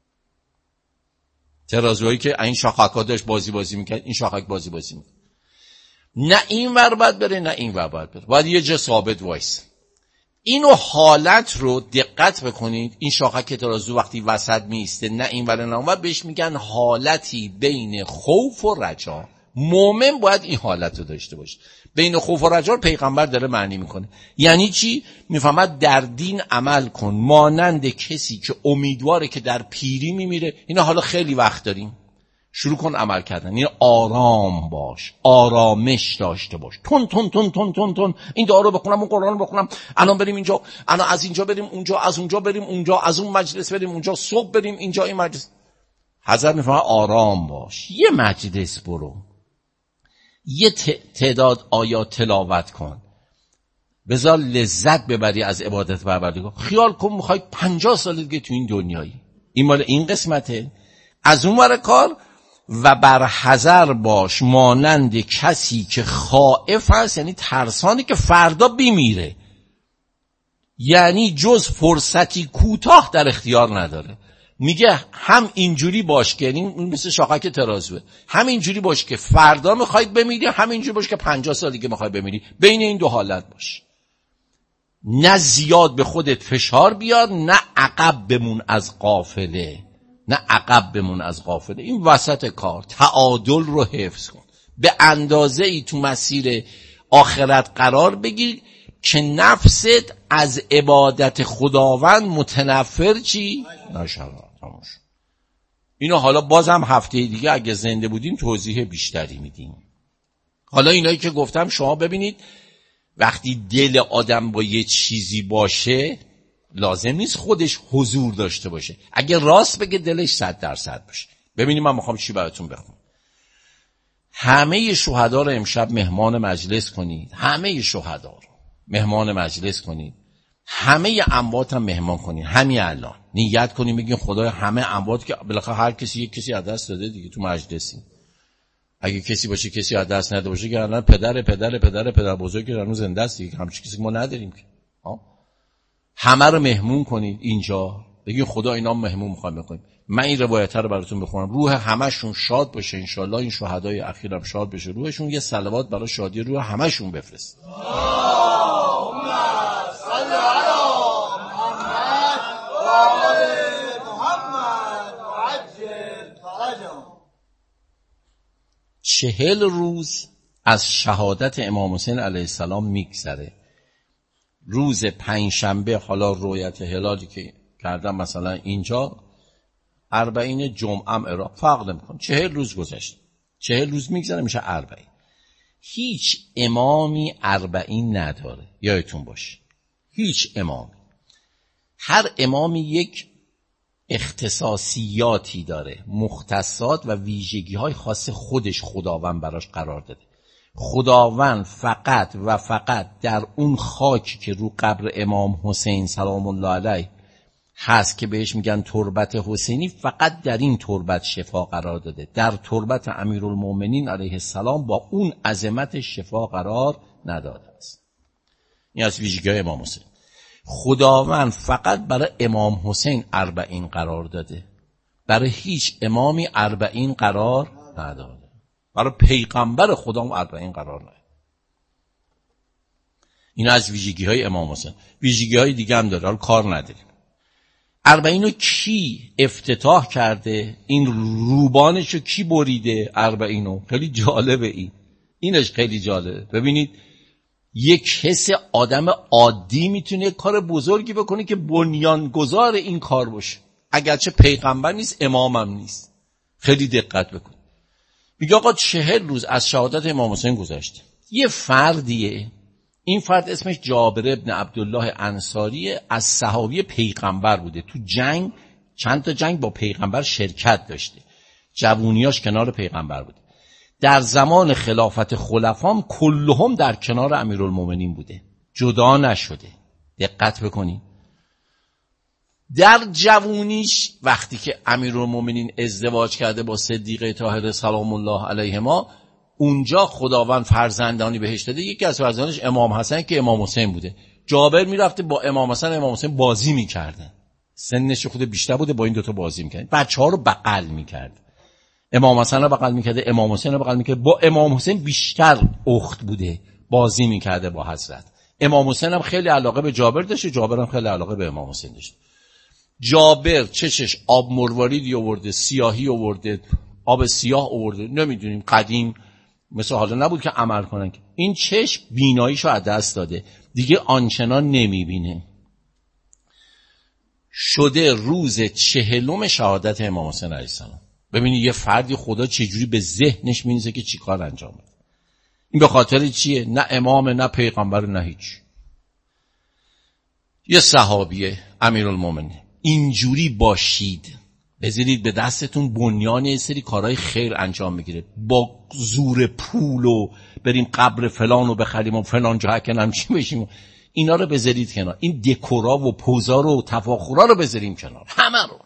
[SPEAKER 1] ترازوهایی که این شاخک‌ها داشت بازی میکرد، این شاخک بازی میکنه. نه این ور باید بره نه این ور باید بره، باید یه جا ثابت وایس. اینو حالت رو دقت بکنید، این شاخک ترازو وقتی وسط میسته نه این ور نه اون ور، بهش میگن حالتی بین خوف و رجا. مومن باید این حالت رو داشته باشه. بین خوف و رجا پیغمبر داره معنی میکنه. یعنی چی؟ میفهمد در دین عمل کن مانند کسی که امیدواره که در پیری میمیره. اینا حالا خیلی وقت داریم، شروع کن عمل کردن. این آرام باش، آرامش داشته باش، تون تون تون تون تون تون این دعا رو بخونم، اون قرآن رو بخونم، الان بریم اینجا، الان از اینجا بریم اونجا، از اونجا بریم اونجا، از اون مجلس بریم اونجا، صبح بریم اینجا این مجلس. حضرت میفهمه آرام باش، یه مجلس برو، یه تعداد آیات تلاوت کن، بذار لذت ببری از عبادت پروردگار. خیال کن میخوای 50 سال دیگه تو این دنیایی، این مال این قسمته. از اون ور کار و بر حذر باش مانند کسی که خائف است، یعنی ترسانی که فردا بمیره، یعنی جز فرصتی کوتاه در اختیار نداره. میگه هم اینجوری باش که، یعنی مثل شاخک ترازوه، هم اینجوری باش که فردا میخواید بمیری، هم اینجوری باش که 50 سال دیگه میخوای بمیری. بین این 2 حالت باش، نه زیاد به خودت فشار بیار، نه عقب بمون از قافله، این وسط کار تعادل رو حفظ کن. به اندازه ای تو مسیر آخرت قرار بگیر که نفست از عبادت خداوند متنفر چی؟ نشود. اینو حالا بازم هفته دیگه اگه زنده بودیم توضیح بیشتری میدیم. حالا اینایی که گفتم شما ببینید، وقتی دل آدم با یه چیزی باشه لازم نیست خودش حضور داشته باشه. اگه راست بگه دلش 100% باشه. ببینید من میخوام چی براتون بخونم. همه شهدا رو امشب مهمان مجلس کنید، همه شهدا رو مهمان مجلس کنید، همه اموات هم مهمان کنید. همین الان نیت کنید بگین خدای همه اموات که بالاخره هر کسی یک کسی از دست داده دیگه تو مجلسی، اگه کسی باشه کسی از دست نده باشه که الان پدر بزرگ که هنوز زنده است دیگه، همچین کسی ما نداریم که. همه رو مهمون کنید اینجا، بگین خدا اینا مهمون میخوایم بکنیم. من این روایت رو براتون بخونم، روح همشون شاد باشه انشالله. این شهدای اخیرم شاد بشه روحشون. یه صلوات برای شادی روح همشون بفرست.
[SPEAKER 2] اللهم صل علی محمد و آل محمد و عجل فرجهم.
[SPEAKER 1] 40 روز از شهادت امام حسین علیه السلام میگذره. روز 5 شنبه حالا رویت هلالی که کردم مثلا اینجا 40 جمعه عراق فرق نمیکنه، 40 روز گذشت، 40 روز میگذره میشه 40. هیچ امامی 40 نداره، یادتون باشه، هیچ امامی. هر امامی یک اختصاصیاتی داره، مختصات و ویژگی‌های خاص خودش خداوند براش قرار داده. خداوند فقط و فقط در اون خاکی که رو قبر امام حسین سلام الله علیه هست که بهش میگن تربت حسینی، فقط در این تربت شفا قرار داده. در تربت امیرالمومنین علیه السلام با اون عظمت شفا قرار نداده است. این از ویژگی‌های امام حسین. خداوند فقط برای امام حسین 40 قرار داده، برای هیچ امامی 40 قرار نداده. برای پیغمبر خدا 40 قرار نداده. این از ویژگی‌های امام حسین. ویژگی‌های دیگه هم داره، حالا کار نداریم. 40 رو کی افتتاح کرده؟ این روبانش رو کی بریده؟ 40 رو خیلی جالبه. اینش خیلی جالبه. ببینید یک حس آدم عادی میتونه کار بزرگی بکنه که بنیانگذار این کار باشه، اگرچه پیغمبر نیست، امامم نیست. خیلی دقت بکن. میگه آقا 40 روز از شهادت امام حسین گذشته. یه فردیه، این فرد اسمش جابر ابن عبدالله انصاریه، از صحابی پیغمبر بوده، تو جنگ چند تا جنگ با پیغمبر شرکت داشته، جوونیاش کنار پیغمبر بوده. در زمان خلافت خلفام کلهم در کنار امیرالمومنین بوده، جدا نشده. دقت بکنین. در جوونیش وقتی که امیرالمومنین ازدواج کرده با صدیقه طاهره سلام الله علیهما، اونجا خداوند فرزندانی بهش داده. یکی از فرزندانش امام حسن که امام حسین بوده. جابر میرفته با امام حسن امام حسین بازی میکردن، سنش خود بیشتر بوده، با این دوتا بازی میکردن. بچه‌ها رو بغل میکرد، امام حسن رو بغل میکرده، امام حسین رو بغل میکرده. با امام حسین بیشتر اخت بوده، بازی میکرده با حضرت. امام حسین هم خیلی علاقه به جابر داشته، جابر هم خیلی علاقه به امام حسین داشته. جابر چشش آب مرواریدی آورده، سیاهی آورده، آب سیاه آورده، نمیدونیم قدیم مثل حالا نبود که عمل کنن. این چشم بیناییشو از دست داده، دیگه آنچنان نمیبینه. شده روز 40 شهادت امام حسین علیه السلام. ببینید یه فردی خدا چجوری به ذهنش می‌نویسه که چی کار انجام بده. این به خاطر چیه؟ نه امام، نه پیغمبر، نه هیچ. یه صحابیه امیرالمومنین. اینجوری باشید، بذارید به دستتون بنیان یه سری کارهای خیر انجام میگیره. با زور پول و بریم قبر فلان رو بخریم و فلان جا هکنم چی بشیم، اینا رو بذارید کنار. این دکورا و پوزا رو و تفاخرا رو بذاریم کنار، همه رو.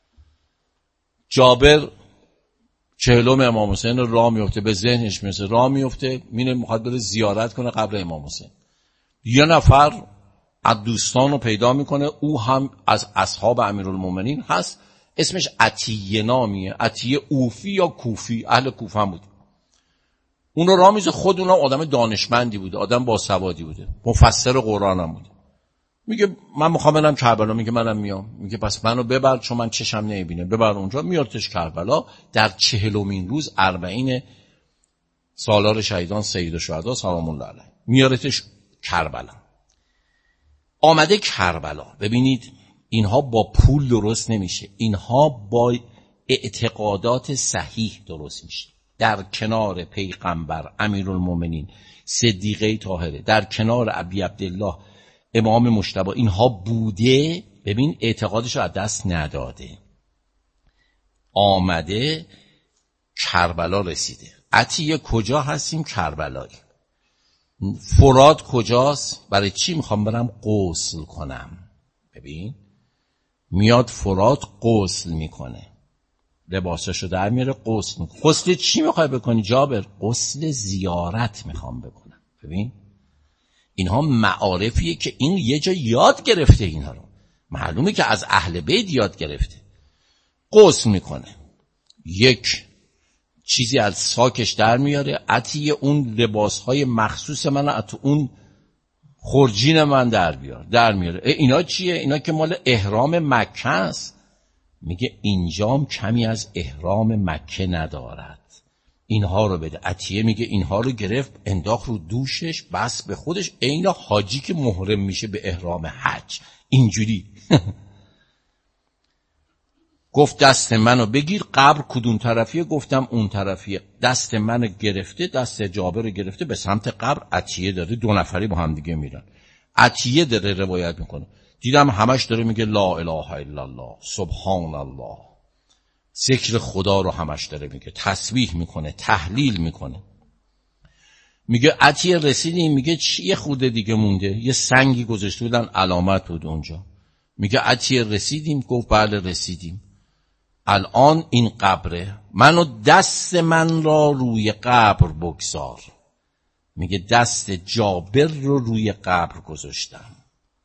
[SPEAKER 1] جابر 40 امام حسین راه میفته، به ذهنش میرسه، راه میفته میره میخواد بره زیارت کنه قبر امام حسین. یه نفر از دوستان رو پیدا میکنه، او هم از اصحاب امیرالمومنین هست، اسمش عطیه نامیه، عطیه اوفی یا کوفی، اهل کوفه هم بود. اون رو راه میزه. خود اونم آدم دانشمندی بوده، آدم باسوادی بوده، مفسر قرآن هم بوده. میگه من میخوام برم کربلا. میگه منم میام. میگه پس منو ببر چون من چشم نمیبینه، ببر اونجا. میارتش کربلا. در 40مین روز 40 سالار شهیدان سید الشهدا سلام الله علیه میارتش کربلا. آمده کربلا. ببینید اینها با پول درست نمیشه، اینها با اعتقادات صحیح درست میشه. در کنار پیغمبر امیرالمومنین صدیقه طاهره، در کنار ابی عبدالله امام مجتبی، اینها بوده. ببین اعتقادش رو از دست نداده. آمده کربلا رسیده. عطیه کجا هستیم؟ کربلایی. فرات کجاست؟ برای چی میخوام برم غسل کنم؟ ببین میاد فرات غسل میکنه، لباسشو در میاره، غسل میکنه. غسل چی میخوای بکنی جابر؟ غسل زیارت میخوام بکنم. ببین اینها معارفیه که این یه جا یاد گرفته، اینها رو معلومه که از اهل بیت یاد گرفته. غسل میکنه، یک چیزی از ساکش در میاره، عطیه اون لباسهای مخصوص من از اون خورجین من در میاره. اینا چیه؟ اینا که مال احرام مکه است. میگه اینجام کمی از احرام مکه ندارد، اینها رو بده. عطیه میگه اینها رو گرفت انداخت رو دوشش، بس به خودش عین حاجی که محرم میشه به احرام حج، اینجوری. گفت دست منو بگیر. قبر کدوم طرفیه؟ گفتم اون طرفیه. دست منو گرفته، دست جابر رو گرفته به سمت قبر. عطیه داره، 2 نفری با هم دیگه میرن. عطیه داره روایت میکنه، دیدم همش داره میگه لا اله الا الله، سبحان الله، ذکر خدا رو همش داره میگه، تسبیح میکنه، تهلیل میکنه. میگه عطیه رسیدیم. میگه یه خورده دیگه مونده. یه سنگی گذاشته بودن، علامت بود اونجا. میگه عطیه رسیدیم؟ گفت بله رسیدیم. الان این قبره، منو دست من را روی قبر بگذار. میگه دست جابر رو روی قبر گذاشتم.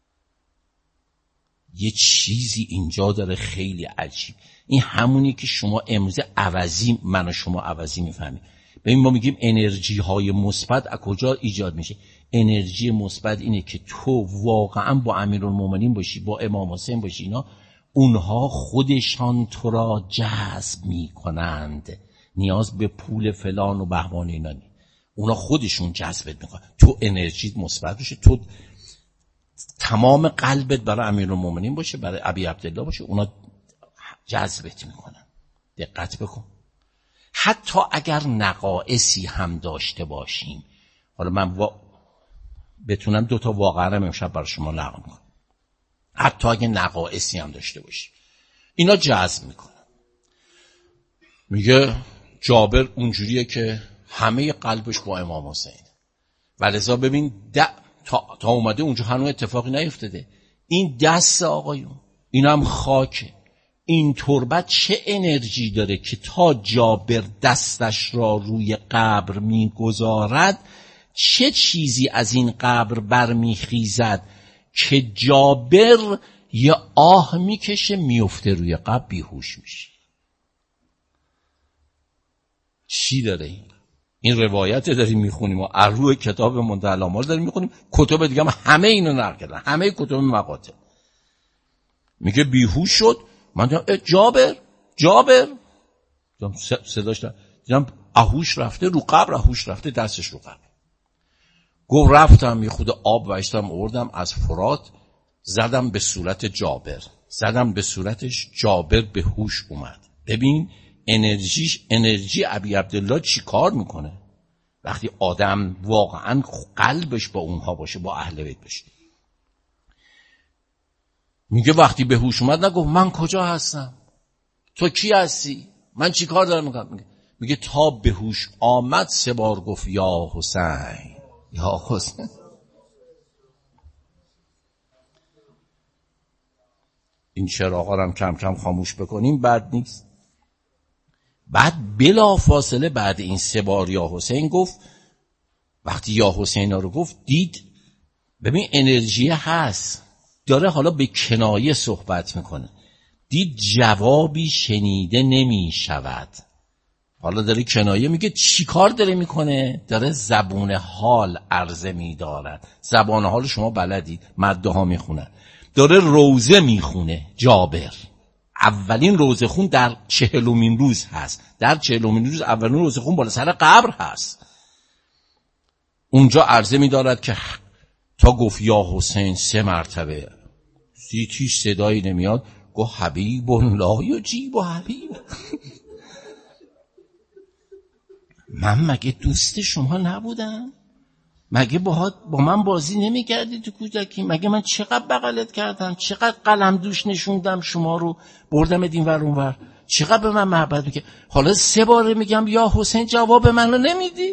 [SPEAKER 1] یه چیزی اینجا داره خیلی عجیب. این همونی که شما امروز عوضی، من و شما عوضی میفهمیم. ببین ما میگیم انرژی های مثبت از کجا ایجاد میشه؟ انرژی مثبت اینه که تو واقعا با امیرالمومنین باشی، با امام حسین باشی، اینا اونها خودشان تو را جذب میکنند. نیاز به پول فلان و بهمان اینا نیست. اونا خودشون جذبت میکنن. تو انرژیت مثبت باشه، تو تمام قلبت برای امیرالمومنین باشه، برای ابی عبدالله باشه، اونا جذبت میکنن. دقت بکن. حتی اگر نقائصی هم داشته باشیم، حالا من بتونم 2 تا واقعه رو امشب برای شما نقل کنم، حتی اگر نقائصی هم داشته باشیم اینا جذب میکنن. میگه جابر اونجوریه که همه قلبش با امام حسین، ولذا ببین تا اومده اونجا هنوز اتفاقی نیفتاده. این دست آقایون، این هم خاکه. این تربت چه انرژی داره که تا جابر دستش را روی قبر میگذارد، چه چیزی از این قبر برمیخیزد که جابر یه آه میکشه، میفته روی قبر، بیهوش میشه. چی داره این روایت داریم میخونیم و از روی کتاب منتهی الآمال داریم میخونیم، کتب دیگه هم همه اینو نقل کردن، همه کتب مقاطع. میگه بیهوش شد. من دیدم جابر صداش دیدم آهوش رفته رو قبر، آهوش رفته دستش رو قبر. گفت رفتم یه خود آب وشتم آوردم از فرات، زدم به صورت جابر، زدم به صورتش، جابر به هوش اومد. ببین انرژی ابی عبدالله چی کار میکنه وقتی آدم واقعا قلبش با اونها باشه، با اهل بیت باشه. میگه وقتی به هوش اومد نگفت من کجا هستم، تو کی هستی، من چی کار دارم میکنم. میگه تا به هوش آمد 3 بار گفت یا حسین، یا حسین. این چراغا رو هم کم کم خاموش بکنیم بد نیست. بعد بلا فاصله بعد این 3 بار یا حسین گفت، وقتی یا حسین رو گفت دید ببین انرژی هست، داره حالا به کنایه صحبت میکنه، دید جوابی شنیده نمی شود. حالا داره کنایه میگه چی کار داره میکنه؟ داره زبون حال عرضه میدارد. زبان حال شما بلدید، مده ها میخونن. داره روزه میخونه جابر. اولین روزه خون در 40مین روز هست. در 40مین روز اولین روزه خون بالا سر قبر هست. اونجا عرضه میدارد که تا گفت یا حسین 3 مرتبه، هیچ صدایی نمیاد. گفت حبیب لا یجیب و حبیب. من مگه دوست شما نبودم؟ مگه با من بازی نمی کردی تو کودکی؟ مگه من چقدر بغلت کردم، چقدر قلم دوش نشوندم شما رو، بردم این ور اون ور، چقدر به من محبت میکنی؟ حالا 3 بار میگم یا حسین جواب منو نمیدی.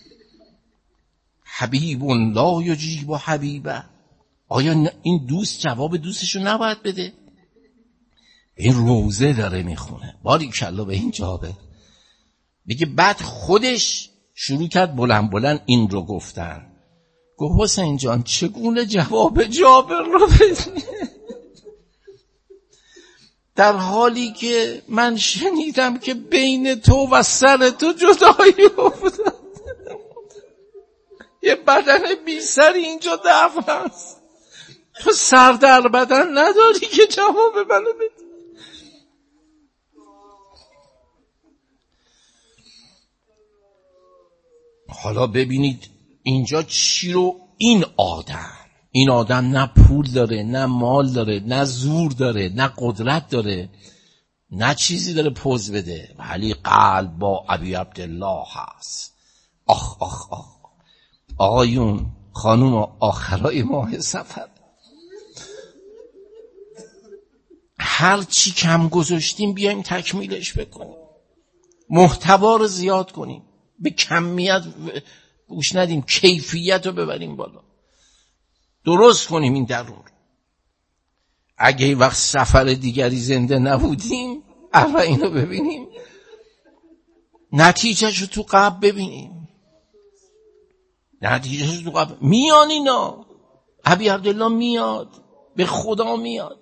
[SPEAKER 1] حبیب لا یجیب و حبیبه. آیا این دوست جواب دوستشو نباید بده؟ این روزه داره میخونه. باریکالله به این جوابه. میگه بعد خودش شروع کرد بلند بلند این رو گفتن. گفت حسین جان چگونه جواب جابر رو بدی؟ در حالی که من شنیدم که بین تو و سر تو جدایی افتاد. یه بدن بی سر اینجا دفن است، تو سر در بدن نداری که جواب منو بدی. حالا ببینید اینجا چی رو این آدم نه پول داره، نه مال داره، نه زور داره، نه قدرت داره، نه چیزی داره پوز بده، ولی قلب با ابی عبدالله هست. آخ آخ آخ آقایون خانوم، آخرای ماه صفر هر چی کم گذاشتیم بیایم تکمیلش بکنیم، محتوا رو زیاد کنیم، به کمیت گوش ندیم، کیفیت رو ببریم بالا، درست کنیم این درون. اگه این وقت سفر دیگری زنده نبودیم این رو ببینیم، نتیجهش رو تو قبل ببینیم، نتیجهش رو تو قبل. میان اینا، ابی عبدالله میاد، به خدا میاد.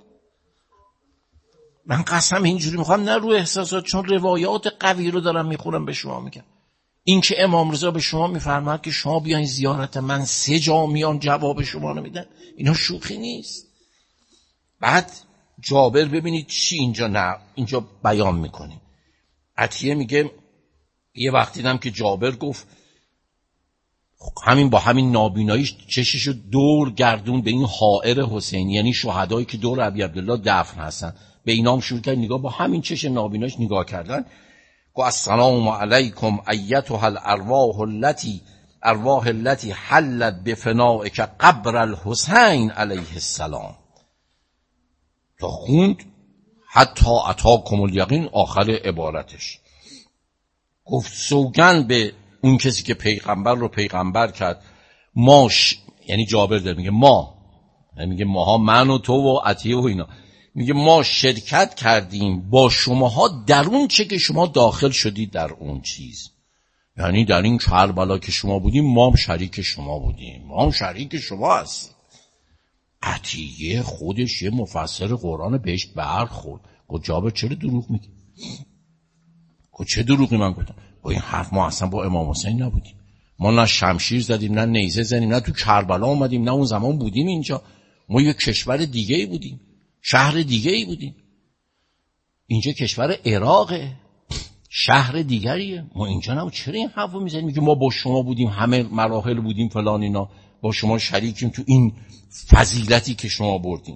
[SPEAKER 1] من قسم اینجوری میخوام، نه رو احساسات، چون روایات قوی رو دارم میخورم به شما میگم. این که امام رضا به شما میفرماد که شما بیاین زیارت من 3 جا میان جواب شما رو میدن، اینا شوخی نیست. بعد جابر ببینید چی اینجا بیان میکنه. عطیه میگه یه وقتی دیدم که جابر گفت همین با همین نابیناییش چششو دور گردون به این حائر حسین، یعنی شهدایی که دور ابی عبدالله دفن هستن، به اینام شروع کرد نگاه، با همین چش نابیناییش نگاه کردن. گفت السلام علیکم ایتها الارواح التي حلت بفنائک قبر الحسین علیه السلام، تا خوند حتی اتاکم الیقین آخر عبارتش. گفت سوگند به اون کسی که پیغمبر رو پیغمبر کرد، یعنی جابر داره میگه میگه ماها، من و تو و عطیه و اینا، میگه ما شرکت کردیم با شماها در اون چه که شما داخل شدید در اون چیز، یعنی در این کربلا که شما بودیم ما هم شریک شما بودیم، ما هم شریک شما هستیم. عطیه خودش یه مفسر قرآن بهش برخورد، گفت جابر چرا دروغ میگی؟ گفت چه دروغی من گفتم؟ با این حرف ما اصلا با امام حسین نبودیم، ما نه شمشیر زدیم، نه نیزه زدیم، نه تو کربلا اومدیم، نه اون زمان بودیم اینجا، ما یک کشور دیگه ای بودیم، شهر دیگه ای بودیم، اینجا کشور عراقه، شهر دیگریه، ما اینجا نبود. چرا این حرفو میزنیم؟ میگه ما با شما بودیم، همه مراحل بودیم فلان اینا، با شما شریکیم تو این فضیلتی که شما بردیم.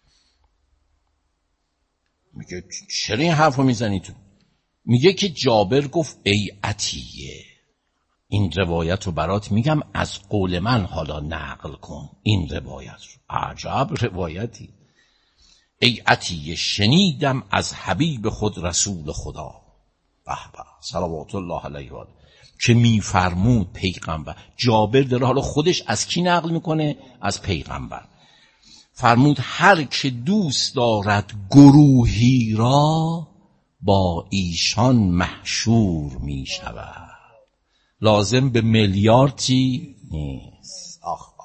[SPEAKER 1] میگه چرا این حرفو میزنی تو؟ میگه که جابر گفت ای عطیه، این روایت رو برات میگم، از قول من حالا نقل کن این روایت رو. عجب روایتی. ای عطیه، شنیدم از حبیب خود رسول خدا صلوات الله علیه و آله که میفرمود، پیغمبر، جابر داره حالا خودش از کی نقل میکنه؟ از پیغمبر. فرمود هر که دوست دارد گروهی را با ایشان محشور می شود. لازم به میلیاردی نیست.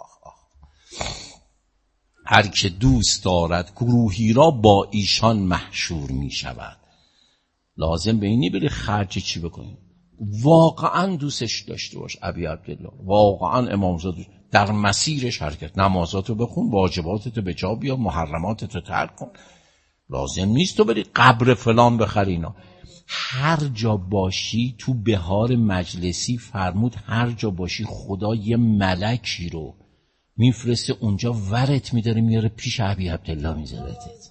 [SPEAKER 1] هر که دوست دارد گروهی را با ایشان محشور می شود. لازم به اینی بری خرج چی بکنی؟ واقعا دوستش داشته باش ابی عبدالله، واقعا امام زاده، در مسیرش حرکت، نمازاتو بخون، واجباتتو به جا بیار، محرماتتو ترک کن. لازم نیست تو بری قبر فلان بخری اینا. هر جا باشی، تو بهار مجلسی فرمود هر جا باشی خدا یه ملکی رو میفرسته اونجا، ورت میداره میاره پیش ابی عبدالله میذارتت.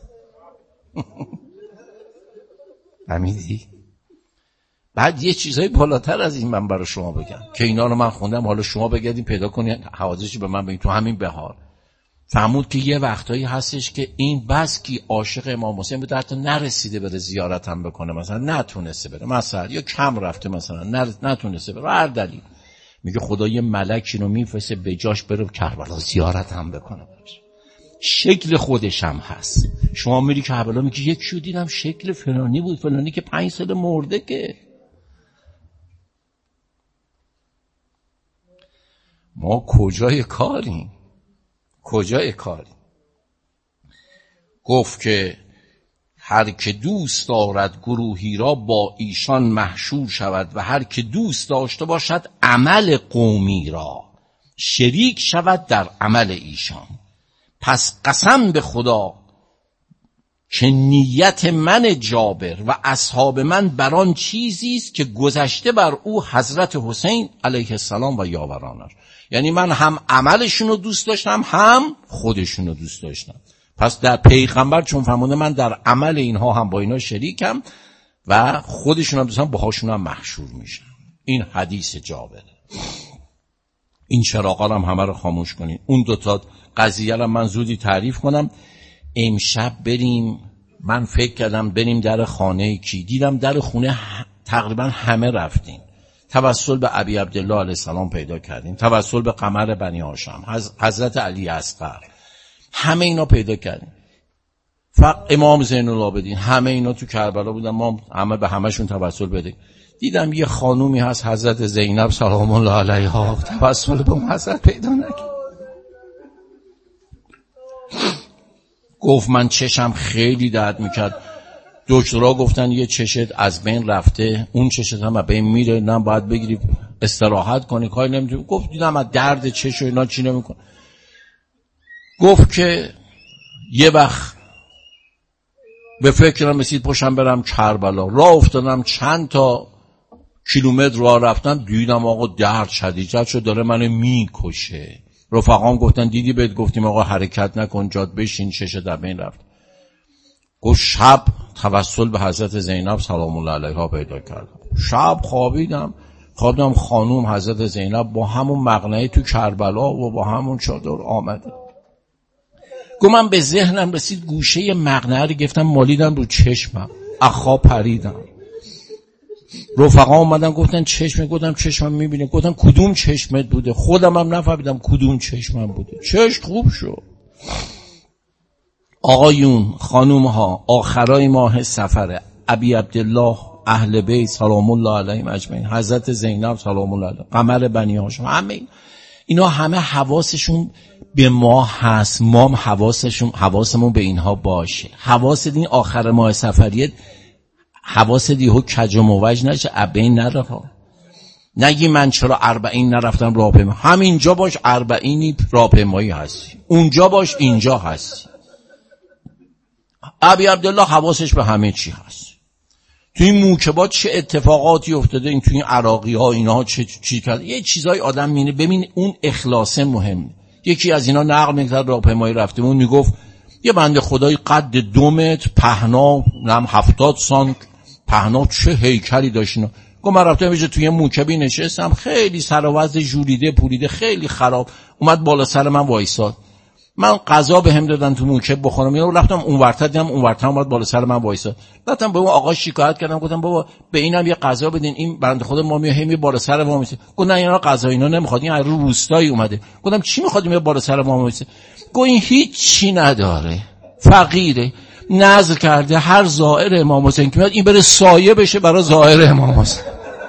[SPEAKER 1] فهمیدی؟ بعد یه چیزای بالاتر از این من برای شما بگم که اینا رو من خوندم، حالا شما بگردین پیدا کنین حوادثی به من بگین. تو همین بهار فرمود که یه وقتایی هستش که این بس کی عاشق امام حسین بود حتی نرسیده بره زیارت هم بکنه، مثلا نتونسته بره، مثلا یا کم رفته، مثلا نتونسته بره، هر دلیل، میگه خدا یه ملکی رو میفرسته به جاش بره کربلا زیارت هم بکنه. شکل خودش هم هست. شما میری کربلا میگی یک شو دیدم شکل فلانی بود، فلانی که 5 سال مرده. که ما کجای کاریم؟ گفت که هر که دوست دارد گروهی را با ایشان محشور شود و هر که دوست داشته باشد عمل قومی را شریک شود در عمل ایشان. پس قسم به خدا که نیت من جابر و اصحاب من بران چیزی است که گذشته بر او حضرت حسین علیه السلام و یاورانش. یعنی من هم عملشون رو دوست داشتم، هم خودشون رو دوست داشتم. پس در پیغمبر چون فرموده من در عمل اینها هم با اینا شریکم و خودشون هم دوستان باهاشون هم محشور میشن. این حدیث جابره. این چراغا هم همه رو خاموش کنین. اون دوتا قضیه رو من زودی تعریف کنم. امشب بریم، من فکر کردم بریم در خانه کی، دیدم در خونه تقریبا همه رفتیم. توسل به ابی عبدالله علیه السلام پیدا کردیم، توسل به قمر بنی هاشم، حضرت علی اصغر، همه اینا پیدا کردیم. امام زین العابدین، همه اینا تو کربلا بودن، ما همه به همشون توسل بدیم. دیدم یه خانومی هست حضرت زینب سلام الله علیها، توسل به اون حضرت پیدا نکرد. گفت من چشم خیلی درد میکرد، دکترها گفتن یه چشت از بین رفته، اون چشت هم از بین میره، نه باید بگیری استراحت کنی، کاری نمیتونی. گفت دیدم از درد چش و اینا چی نمیکن. گفت که یه وقت به فکرم رسید پشم برم کربلا، راه افتادم چند تا کیلومتر راه رفتم، دیدم آقا درد شدید شد، داره منو میکشه. رفقام گفتن دیدی بهت گفتیم آقا حرکت نکن، جات بشین، چش در بین رفت. گفت شب توسل به حضرت زینب سلام الله علیها پیدا کردم. شب خوابیدم خانوم حضرت زینب با همون مقنعه تو کربلا و با همون چادر آمده. گفت من به ذهنم رسید گوشه مقنعه رو گفتم مالیدم رو چشمم، خواب پریدم. رفقا اومدن گفتن چشمت، گفتم چشمم میبینه. گفتم کدوم چشمت بوده؟ خودم هم نفهمیدم کدوم چشمم بوده. چشم خوب شد. آقایون، خانوم ها، آخرای ماه سفر، ابی عبدالله، اهل بیت سلام الله علیهم اجمعین، حضرت زینب سلام الله علیها، قمر بنی هاشم، همه اینا همه حواسشون به ما هست، ما هم حواسمون به اینها باشه. حواس این آخر ماه سفریه، حواس دیهو کج و موج نشه، ابین نره ها. نگی من چرا 40 نرفتم راهپیمایی، همینجا باش 40 راهپیمایی هستی، اونجا باش اینجا هستی. ابی عبدالله حواسش به همه چی هست. تو این موکبات چه اتفاقاتی افتاده، این تو این عراقی ها اینها چی کرد، یه چیزای آدم مینه. ببین اون اخلاص مهمه. یکی از اینا نقل میکرد راهپیمایی رفتیم، اون میگفت یه بنده خدای قد 2 متر، پهنا 70 سانت پهنا، چه هیکلی داشت اینا. گفت من رفتم اینجا توی موکبی نشستم، خیلی سر و وضع ژولیده پولیده، خیلی خراب. اومد بالا سر من وایساد، من غذا بهم دادن تو موکب بخورم، اینو رفتم اونورتر، دیدم اونورتر اومد بالا سر من وایساد. رفتم به اون آقا شکایت کردم، گفتم بابا به اینم یه غذا بدین، این بنده خدا ما میه بالا سر ما میشه. گفت نه اینا غذا اینا نمیخواد، این از روستایی اومده. گفتم چی میخواد این بالا سر ما میشه؟ گفت این هیچ چی نداره، فقیره، نذر کرده هر زائر امام حسین که میاد این بره سایه بشه برای زائر امام حسین.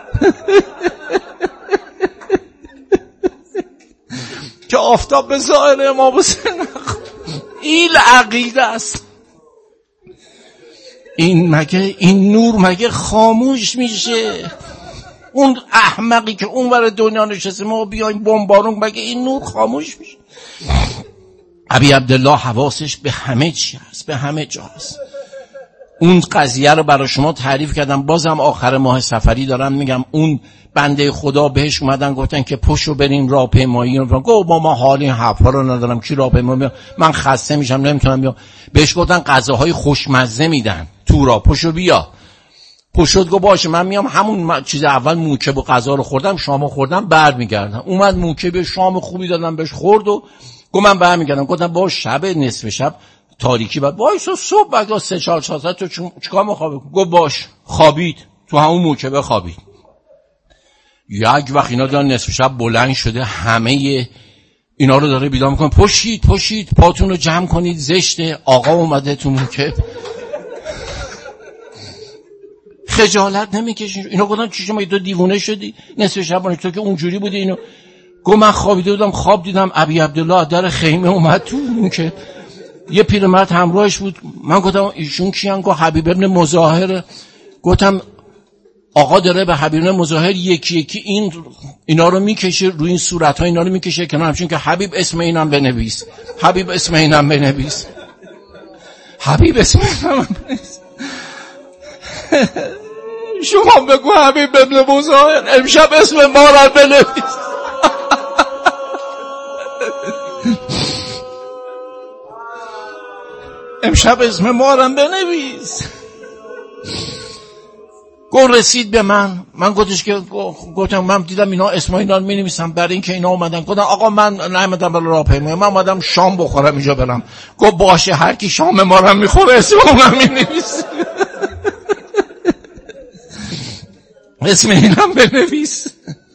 [SPEAKER 1] که آفتاب به ظاهر امام حسین. این عقیده است. این نور مگه خاموش میشه؟ اون احمقی که اون ور دنیا نشسته ما بیایم بمبارون، مگه این نور خاموش میشه؟ ابی عبدالله حواسش به همه چی هست، به همه جا هست. اون قضیه رو برای شما تعریف کردم. بازم آخر ماه سفری دارم میگم، اون بنده خدا بهش اومدن گفتن که پشو بریم راهپیمایی. گفت ما حال این حرفا رو ندارم، کی راهپیمایی، من خسته میشم نمیتونم بیام. بهش گفتن غذاهای خوشمزه میدن تو راه، پشو بیا. پشت گفت باشه من میام. همون چیز اول موکب و غذا رو خوردم، شام خوردم، برمیگردم. اومد موکب شام خوبی دادم بهش، خورد و گفت من برمیگردم. گفتم با شب نصف شب تاریکی بعد وایسا صبح بعد 3-4 ساعت تو چیکار می‌خوابی؟ گفت باش. خوابید تو همون موکبه خوابید. یک وقت اینا دارن نصف شب بلند شده، همه اینا رو داره بیدار میکنه، پشید پاتون رو جمع کنید، زشته. آقا اومده تو موکب، خجالت نمیکشین؟ اینا گفتن چی شما تو دیوونه شدی نصف شب تو که اونجوری بودی؟ اینو گفت من خوابیده بودم، خواب دیدم ابی عبدالله در خیمه اومد تو موکب، یه پیرمرد همراهش بود. من گفتم ایشون کیان؟ گفت حبیب ابن مظاهر. گفتم آقا داره به حبیب ابن مظاهر یکی اینا رو میکشه روی این صورت‌ها، اینا رو میکشه کنار، همچون که حبیب اسم اینم بنویس، حبیب اسم اینم بنویس، حبیب اسم اینم بنویس. شما بگو حبیب ابن مظاهر امشب اسم ما رو بنویس. امشب اسم مارم بنویس. گفت رسید به من گفتم من دیدم اینا اسم اینا رو می‌نویسن برای اینکه اینا اومدن. گفتم آقا من نمیدم برای راهپیمایی، من اومدم شام بخورم اینجا برم. گفت باشه هر کی شام ما رو میخوره اسم اونم می‌نویسه. اسم اینم بنویس.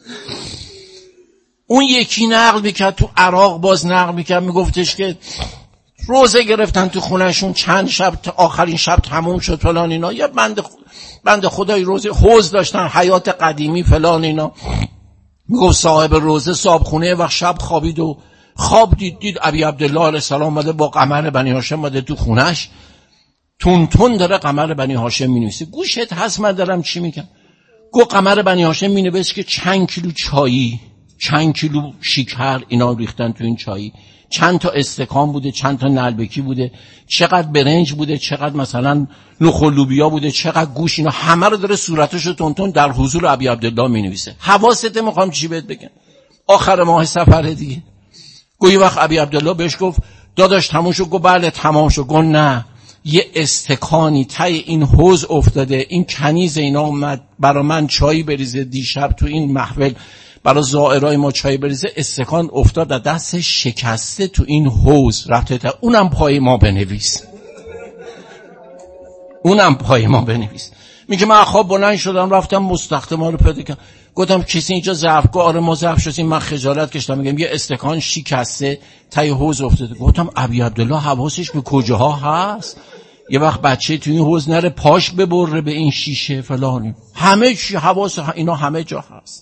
[SPEAKER 1] اون یکی نقل میکرد تو عراق، باز نقل میکرد میگفتش که روزه گرفتن تو خونهشون، چند شب آخرین شب تموم شد فلان اینا. یه بند خدای روزه حوض داشتن، حیات قدیمی فلان اینا. میگفت صاحب روزه صاحب خونه وقت شب خوابید و خواب دید ابی عبدالله علیه السلام اومده با قمر بنی هاشم اومده تو خونهش، تون داره قمر بنی هاشم مینویسه. گوشت هست من دارم چی میگم؟ گفت قمر بنی هاشم مینویسه که چند کیلو چایی، چند کیلو شکر اینا ریختن تو این چایی، چند تا استکان بوده، چند تا نلبکی بوده، چقدر برنج بوده، چقدر مثلا نخل و لوبیا بوده، چقدر گوش، اینا همه رو داره صورتشو تون در حضور ابی عبدالله مینویسه. حواست میخوام چی بهت بگم، آخر ماه سفر دیگه. گویی وقت ابی عبدالله بهش گفت داداش تموم شد؟ گفت بله تمام شد. گفت نه، یه استکانی تای این حوض افتاده، این کنیز اینا اومد برا من چای بریزه دیشب تو این محفل، برای زائرای ما چای بریزه، استکان افتاد از دست شکسته تو این حوض رفته تا اونم پای ما بنویس. اونم پای ما بنویس. میگه من خواب بلند شدم رفتم مستخدما رو پیدا کردم، گفتم کسی اینجا ظرفگاه؟ آره ما ظرف شدیم. من خجالت کشیدم میگم یه استکان شکسته تای حوض افتاده. گفتم ابی عبدالله حواسش به کجاها هست؟ یه وقت بچه تو این حوض نره پاش ببره به این شیشه فلانی. همه چی حواس اینا همه جا هست.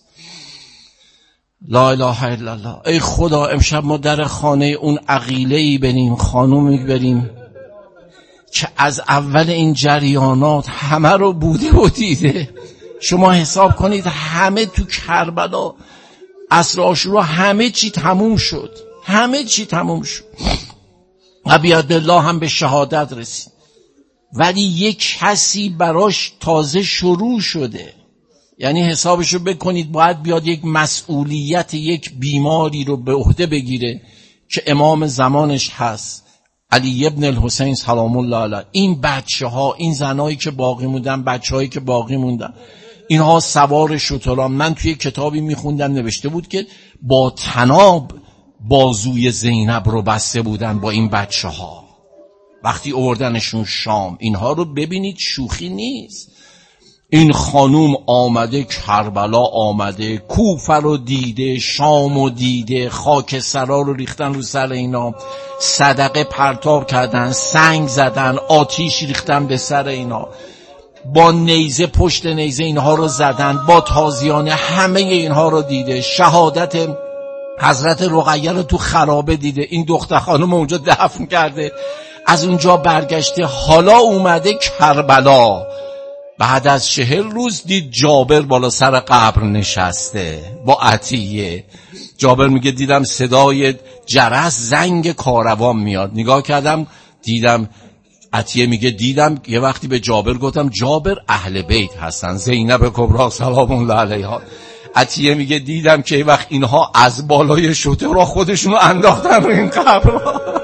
[SPEAKER 1] لا اله الا الله. ای خدا امشب ما در خانه اون عقیله‌ای بریم، خانومی بریم که از اول این جریانات همه رو بوده و دیده. شما حساب کنید همه تو کربلا عصر عاشورا همه چی تموم شد، همه چی تموم شد. ابی عبدالله هم به شهادت رسید، ولی یک کسی براش تازه شروع شده. یعنی حسابشو بکنید باید بیاد یک مسئولیت یک بیماری رو به عهده بگیره که امام زمانش هست علی ابن الحسین سلام الله علیه. این بچه‌ها، این زنایی که باقی موندن، بچه‌هایی که باقی موندن، اینها سوار شتران. من توی کتابی میخوندم نوشته بود که با طناب بازوی زینب رو بسته بودن با این بچه‌ها وقتی آوردنشون شام. اینها رو ببینید شوخی نیست. این خانوم آمده کربلا، آمده کوفه رو دیده، شام رو دیده، خاک سرا رو ریختن رو سر اینا، صدقه پرتاب کردن، سنگ زدن، آتیش ریختن به سر اینا، با نیزه پشت نیزه اینها رو زدن، با تازیانه همه اینها رو دیده. شهادت حضرت رقیه رو تو خرابه دیده. این دختر خانم اونجا دفن کرده، از اونجا برگشته، حالا اومده کربلا. بعد از 40 روز دید جابر بالا سر قبر نشسته با عطیه. جابر میگه دیدم صدای جرس زنگ کاروان میاد، نگاه کردم دیدم. عطیه میگه دیدم، یه وقتی به جابر گفتم جابر اهل بیت هستن، زینب کبرا سلام الله علیها. عطیه میگه دیدم که وقت اینها از بالای شوته را خودشونو انداختن رو این قبر.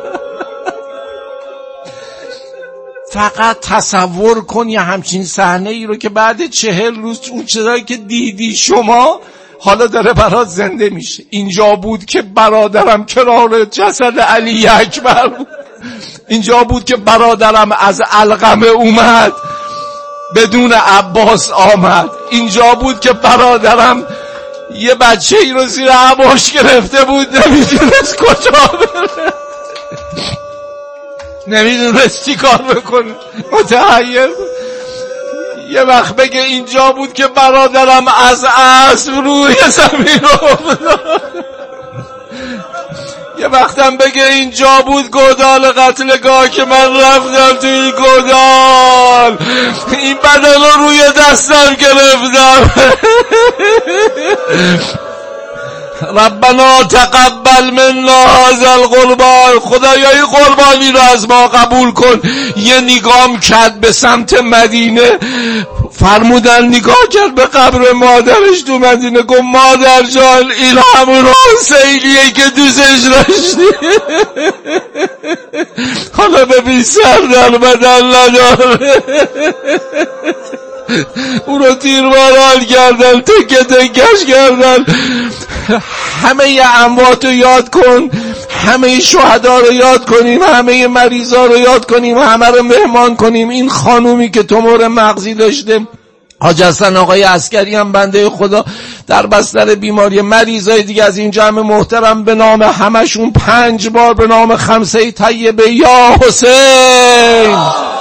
[SPEAKER 1] فقط تصور کن یه همچین صحنه ای رو که بعد 40 روز اون چیزایی که دیدی شما حالا داره برات زنده میشه. اینجا بود که برادرم کنار جسد علی اکبر بود. اینجا بود که برادرم از علقمه اومد بدون عباس آمد. اینجا بود که برادرم یه بچه ای رو زیر عباش گرفته بود، نمیدونست کجا بره، نمیدونست چی کار بکنه، متحیر بود. یه وقت بگه اینجا بود که برادرم از اسب روی زمین افتاد. یه وقتم بگه اینجا بود گودال قتلگاه که من رفتم توی این گودال، این بدن رو روی دستم گرفتم. ربنا تقبل منا هذا القربان. خدایا این قربانی رو از ما قبول کن. یه نگام کرد به سمت مدینه، فرمودن نگاه کرد به قبر مادرش تو مدینه، گفت مادر جان این همون حسینیه که دوستش داشتی. حالا ببین سر در بدن نداره. او رو تیرباران کردن، تکه تکش کردن. همه اموات رو یاد کن، همه شهدا رو یاد کنیم، همه مریضا رو یاد کنیم، همه رو مهمان کنیم. این خانومی که تومور مغزی داشته، حاج حسن آقای عسکری هم بنده خدا در بستر بیماری، مریضای دیگه از این جمع محترم به نام همشون 5 بار به نام خمسه طیبه یا حسین.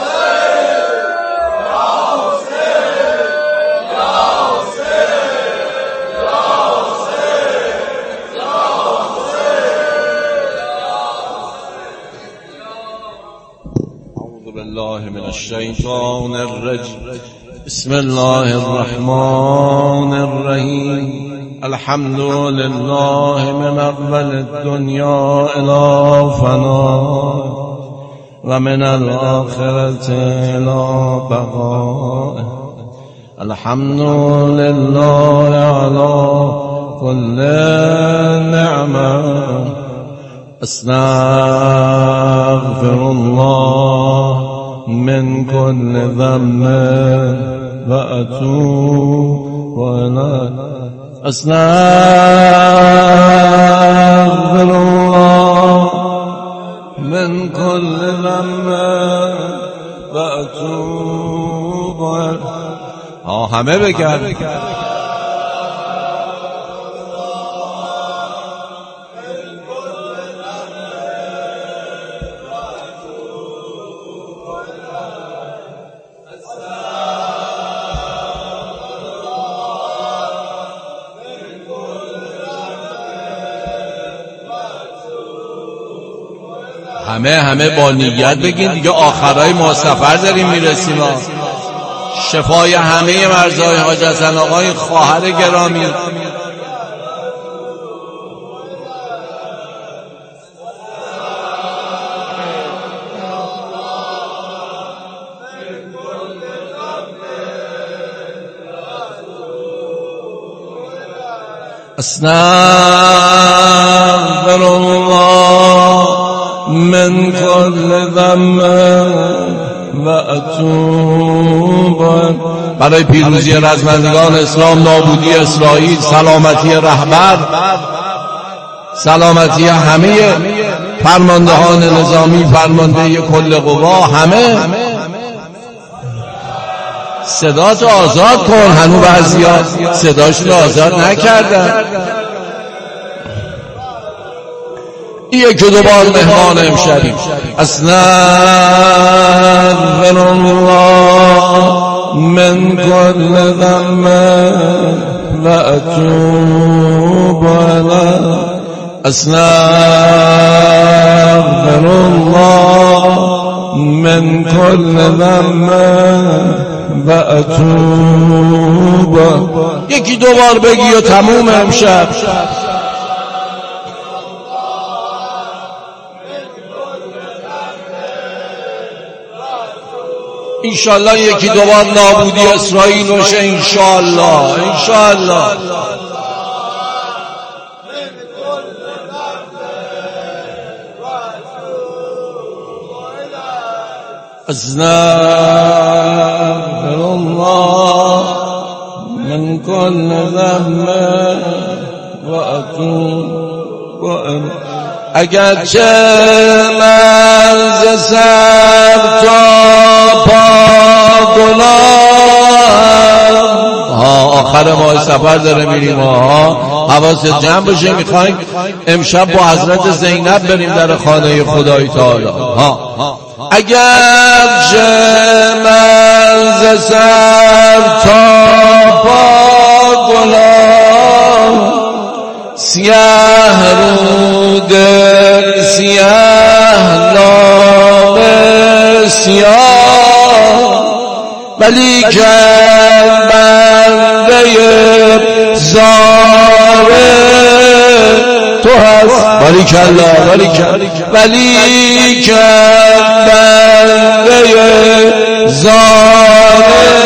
[SPEAKER 1] بالله من الشیطان الرجیم. بسم الله الرحمن الرحیم. الحمد لله من اول الدنیا الى فنا و من الاخرة الى بقاء. الحمد لله على كل نعمة. استغفر الله من كل ذنب وأتوب إليه. استغفر الله من كل ذنب وأتوب إليه. همه بگن همه با نیت بگین دیگه. آخرای ما سفر داریم میرسیم. شفای همه مرزهای حاج حسن آقای خواهر گرامی. استغفر الله من كل ذنب و اتوب. برای پیروزی رزمندگان اسلام، نابودی اسرائیل، سلامتی رهبر، سلامتی همه فرماندهان نظامی، فرمانده کل قوا، همه صداتو آزاد کن. هنو بعضیا صداشو آزاد نکردن. یک و دو بار مهمان امشبیم. استغفر الله من كل ذنب و اتوب الیه. استغفر الله من كل ذنب و اتوب. یکی دو بار بگی و تموم امشب. انشاءالله یکی دو بار نابودی اسرائیل باشه. انشاءالله. استغفر الله من كل ذنب و اتوب الیه. اگرچه من ز سر تا پا گناهم. آخر ماه سفر داره میریم. حواست جمع بشه. میخوایم امشب با حضرت زینب بریم در خانه خدای تعالی. اگرچه من ز سر تا پا گناهم، سیاه رود سیاه نام سیاه، ولی که بنده زار تو هست. باریکالله ولی که بنده زار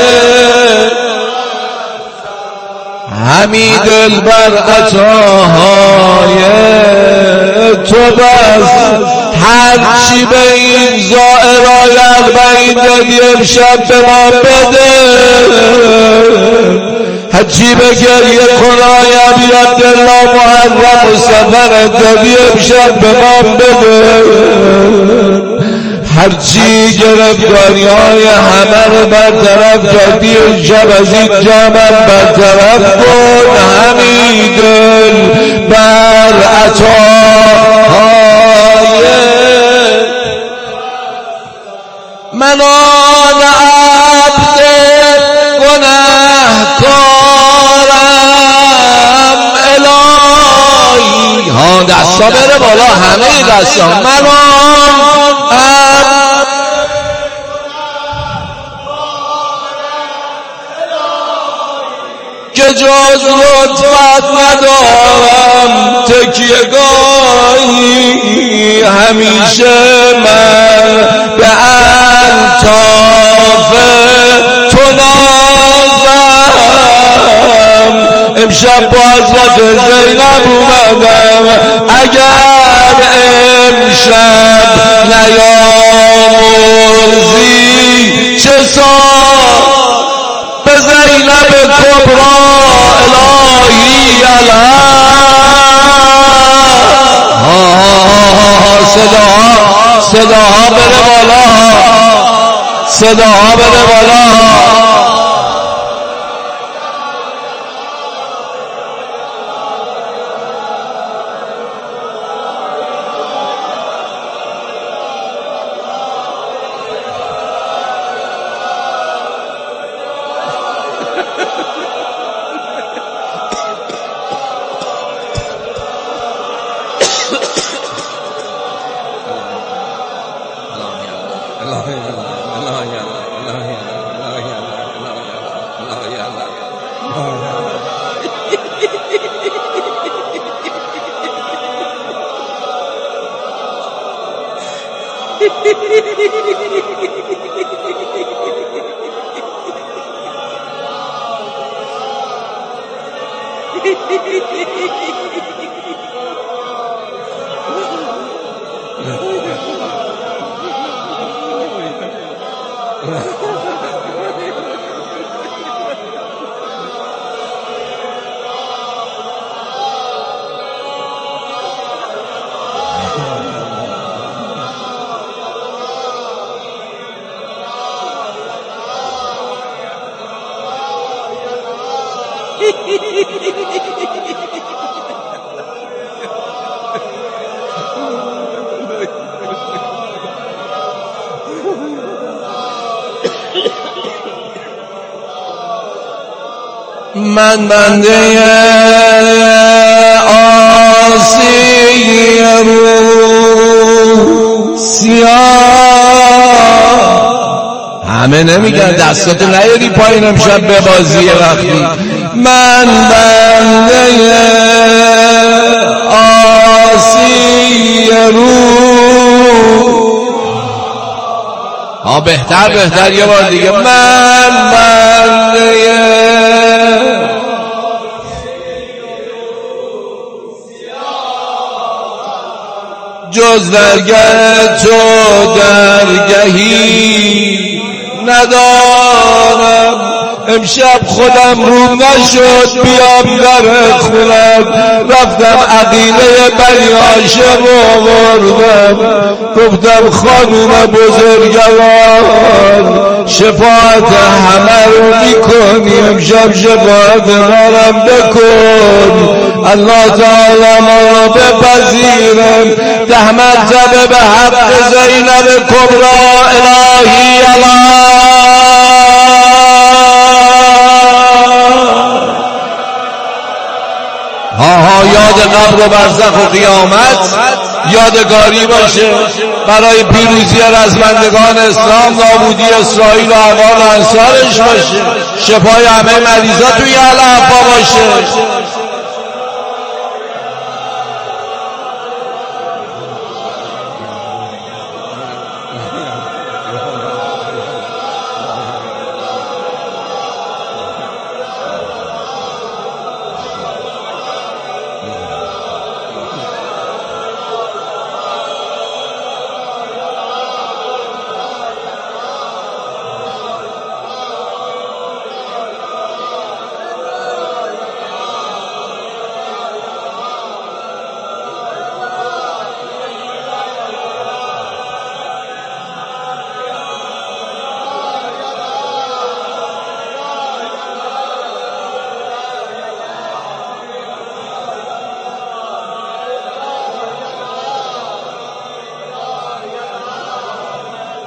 [SPEAKER 1] همی دل بر عطاهای تو بس، هرچی به این زائرای 40 دادی امشب به ما بده، هرچی به گریه کنای عبدالله محرم و سفر دادی امشب به ما بده، هرچی گرفتاری‌های همه رو برطرف کردی امشب از این جامم برطرف کن. همین دل بر عطاهای من آن عبد گنهکارم الهی. ها دستا بره بالا، همه دستا. من آن عبد که جز لطفت ندارم تکیه گاهی، همیشه من به الطاف تو نازم. امشب با حضرت زینب اومدم، اگر امشب نیامرزی چه به زینب کبرا الهی صداها بره بالا، صداها بره بالا. من بنده عاصی روح سیاه، همه نمیگن دستاتو نیاری پایین امشب به بازی وقتی. من بنده عاصی روح، بهتر یه بار دیگه. من بنده جز درگه تو درگهی ندارم. امشب خودم روم نشد بیام در خونم، رفتم عقیله بنی هاشم آوردم، گفتم خانوم بزرگوار شفاعت همه رو میکنی، امشب شفاعت مرم بکن. الله تعالی ما را بپذیرم. 10 مرتبه به حق زینب کبرا الهی یاد قبر و برزخ و قیامت یادگاری باشه برای پیروزی رزمندگان اسلام، نابودی اسرائیل و اعوان و انصارش باشه، شفای همه مریضا توی الافا باشه.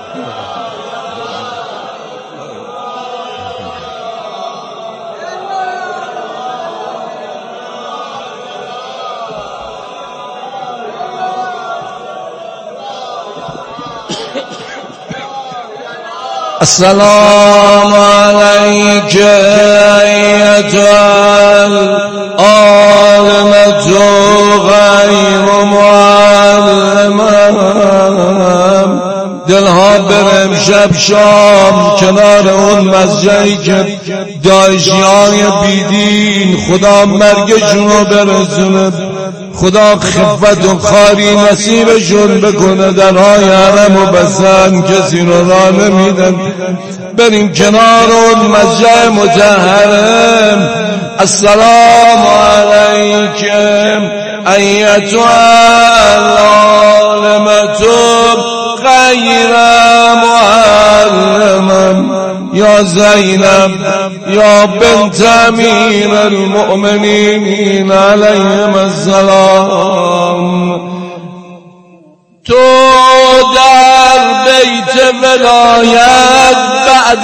[SPEAKER 1] السلام عليك أيتها العالمة غير معلمة. دلها بر امشب شام کنار اون مسجدی که داعشیای بیدین خدا مرگشون رو برسونه، خدا خفت و خاری نصیبشون بکنه، درهای حرم و بسن کسی رو راه نمیدن. بریم کنار اون مسجد مطهرم. السلام علیکم ایتها العالمة غیر معلمة یا زینب یا بنت امیر المؤمنین علیهم السلام. تو در بیت ولایت بعد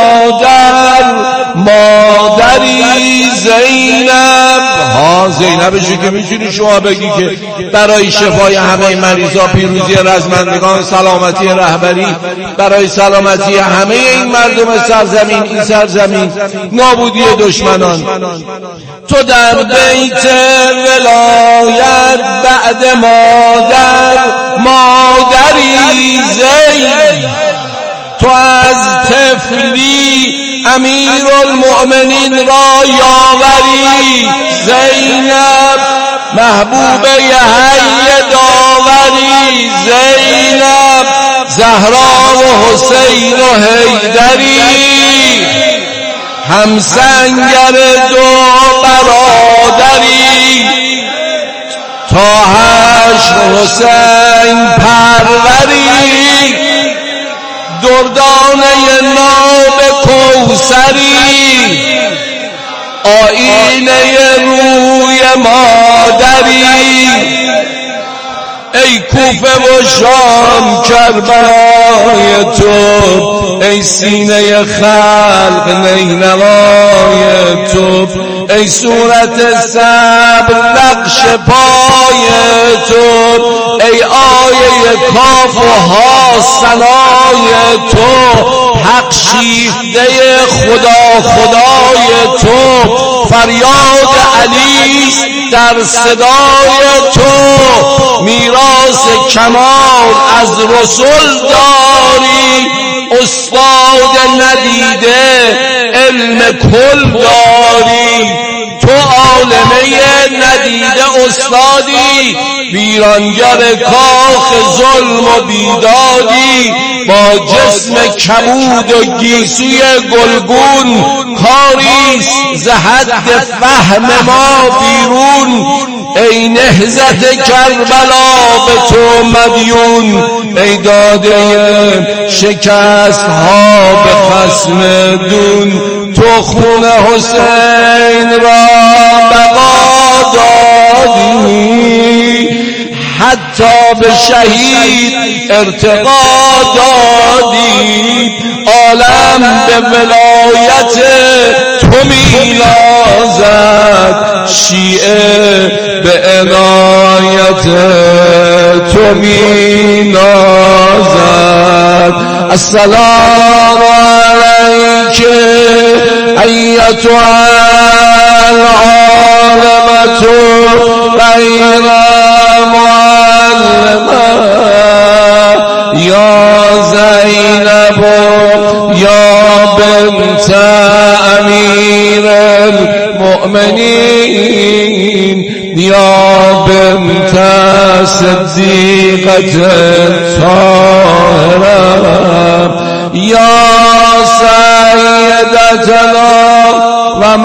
[SPEAKER 1] مادری زینب ها، زینبشو که میتونی شما بگی که برای شفای همه مریضا، پیروزی رزمندگان، سلامتی رهبری، برای سلامتی همه این مردم سرزمین، این سرزمین، نابودی دشمنان. تو در بیت ولایت بعد مادری زینب، تو از طفلی امیر المؤمنین را یاوری زینب، محبوب حی داوری زینب، زهرا و حسین و حیدری، همسنگر دو برادری، تا حشر حسین پروری، دردانه ناب کوثری، آینه روی مادری. ای کوفه و شام کربلای تو، ای سینه خلق نینوای تو، ای صورت صبر نقش پای تو، ای آیه کاف و ها ثنای تو، حق شیفته خدا خدای تو، فریاد علی در صدای تو، میراث کمال از رسول داری، استاد ندیده علم کل داری، تو عالمه ندیده استادی، ویرانگر کاخ ظلم و بیدادی، با جسم کبود و گیسوی گلگون، کاریست ز حد فهم ما بیرون، ای نهضت کربلا به تو مدیون، ای داده شکست ها به خصم دون، تو خون حسین را بقا دادی، حتی به شهید ارتقا دادی، عالم به ولایت تو می‌نازد، شیعه به عنایت تو می‌نازد. السلام علیک ایتها العالمة غیر معلمة یا زینب یا بنت امیر المؤمنین یا بنت صدیقة طاهرة یا سیدتنا و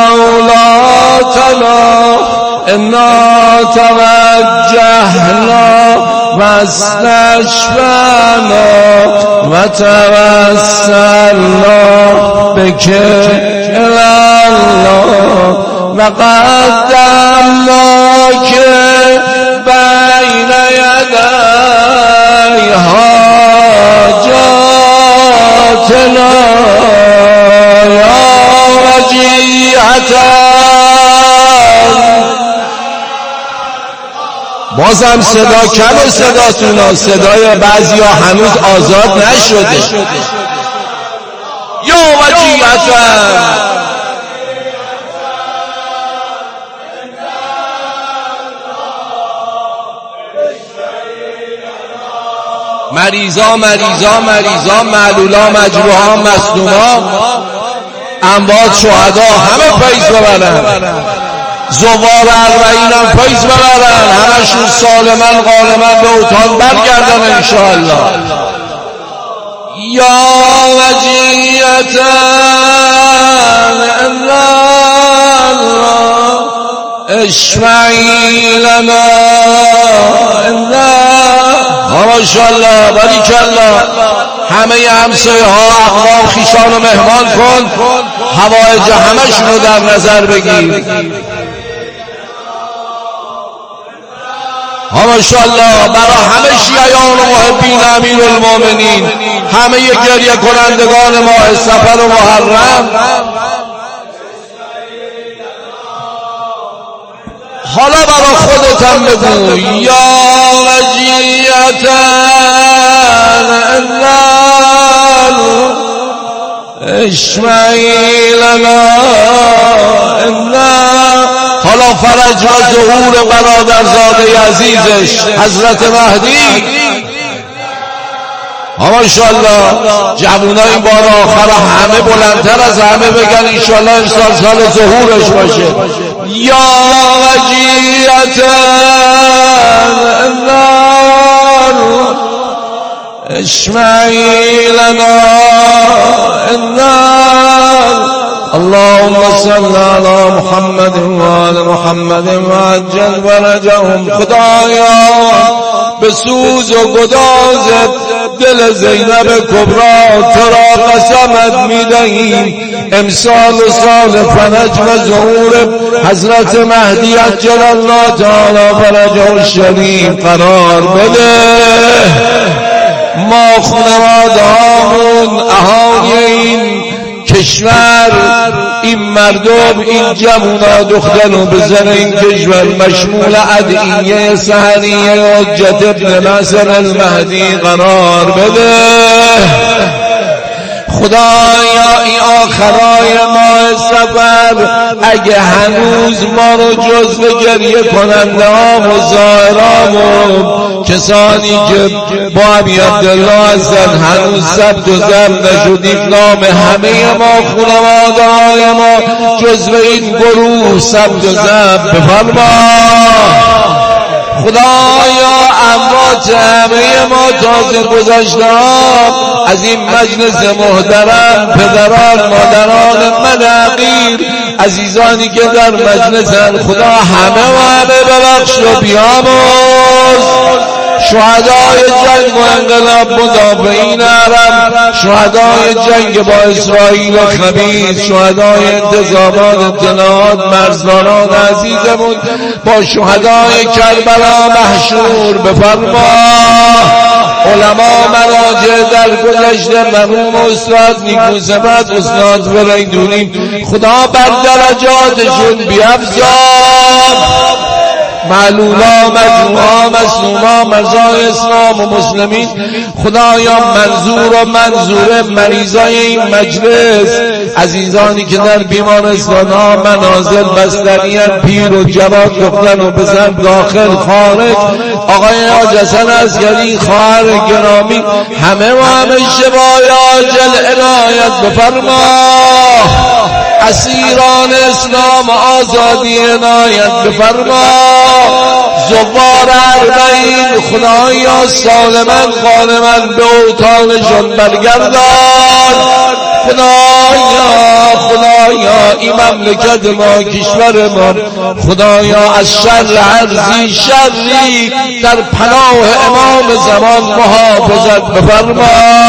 [SPEAKER 1] مولاتنا، انا توجهنا و استشفعنا و توسلنا بک الله و قدمناک بین یدی حاجات بازم صدا کم صداتون، صدای بعضی ها هنوز آزاد نشده. یا وجیهتن مریضا معلولا مجروحا مصدوما اموات شهدا همه فیض ببرن، زوار اربعین هم فیض ببرن، همشون سالمن غانمن به اوطان برگردن انشاءالله. یا وجیهتن الله اشفعی لنا ماشاءالله باریکالله. همه همسایه ها اقوام خیشان و مهمان کن، حوائج همشون رو در نظر بگیر. ماشاءالله برای همه شیعیان و محبین امیرالمومنین، همه گریه کنندگان ماه صفر و محرم. حالا برای خودتم بگو یا وجیهتن الله اشفعی لنا الله. حالا فرج و ظهور برادرزاده عزیزش حضرت مهدی. ماشاءالله جوانای این بار آخر همه بلندتر از همه بگن انشاءالله امسال سال ظهورش باشه. یا وجیهتن الله اشفعی لنا الله. اللهم صل على محمد و آل محمد و عجل فرجهم. خدایا به سوز و گداز دل زینب کبری تو را قسمت می‌دهیم امسال و سال فرج و ظهور حضرت مهدی عجل الله تعالی فرجه الشریف قرار بده. ما خانواده‌هامون اهالی این کشور، این مردم، این جوونا دختر و بزن این کشور مشمول ادعیه سحریه حجت ابن ناصر المهدی قرار بده. خدایا این آخرای ماه صفر اگه هنوز ما رو جزو گریه کننده ها و زائران و کسانی که با ابی عبدالله هستن هنوز ثبت و ضبط نشدیم، نام همه ما خانواده های ما جزو این گروه ثبت و ضبط بفرما. خدایا اموات همه ما تازه گذشته از این مجلس محترم، پدران مادران من حقیر، عزیزانی که در مجلسن، خدا همه ببخش و بیامرز. شهدای جنگ و انقلاب، مدافعین حرم، شهدای جنگ با اسرائیل و خبیث، شهدای انتظامات اطلاعات مرزداران عزیزمون با شهدای کربلا محشور بفرما. علما مراجع در گذشته مرحوم استاد نیکوسبت استاد فریدونی، خدا بر درجاتشون بیفزا. معلولا مجروحا مصدوما مرزای اسلام و مسلمین، خدایا منظور و منظور مریضای این مجلس، عزیزانی که در بیمارستان ها منازل بستریان، پیر و جوان دختر و پسر داخل خارج، آقای حاج حسن عسکری خواهر گرامی، همه و همه شفای عاجل عنایت بفرما. اسیران اسلام آزادی عنایت بفرما. زوار اربعین خدایا سالمن غانمن به اوطانشان برگردان. خدایا این مملکت ما، کشور ما، خدایا از شر هر شری در پناه امام زمان محافظت بفرما.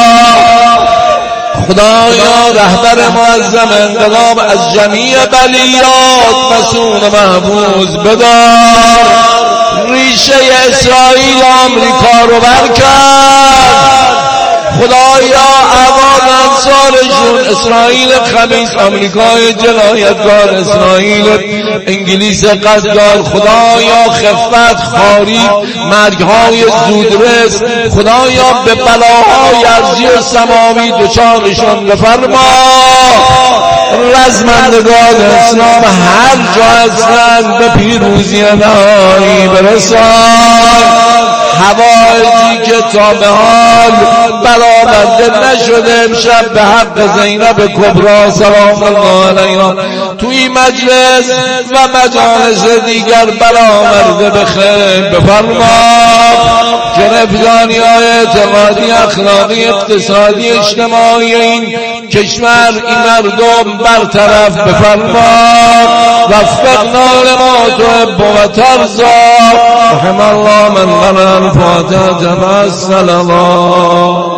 [SPEAKER 1] خدایا رهبر معظم انقلاب از جمیع بلیات مسئول محفوظ بدار. ریشه اسرائیل و امریکا رو برکن. خدایا اعوان انصارشون، اسرائیل خبیث، آمریکای جنایتکار، اسرائیل انگلیس قدردار، خدایا خفت خاری، مرگهای زودرس، خدایا به بلاهای ارضی و سماوی دچارشون بفرما. رزمندگان اسلام هر جا هستند به پیروزی نهایی برسان. حوائجی که تا به حال برآورده نشده امشب به حق زینب کبری سلام الله علیها تو این مجلس و مجالس دیگر برآورده به خیر بفرما. گرفتاری‌های اعتقادی، اخلاقی، اقتصادی، اجتماعی این کشور، این مردم برطرف بفرما. وفقنا لما تحب و ترضی. رحم الله من قرأ الفاتحة مع الصلوات.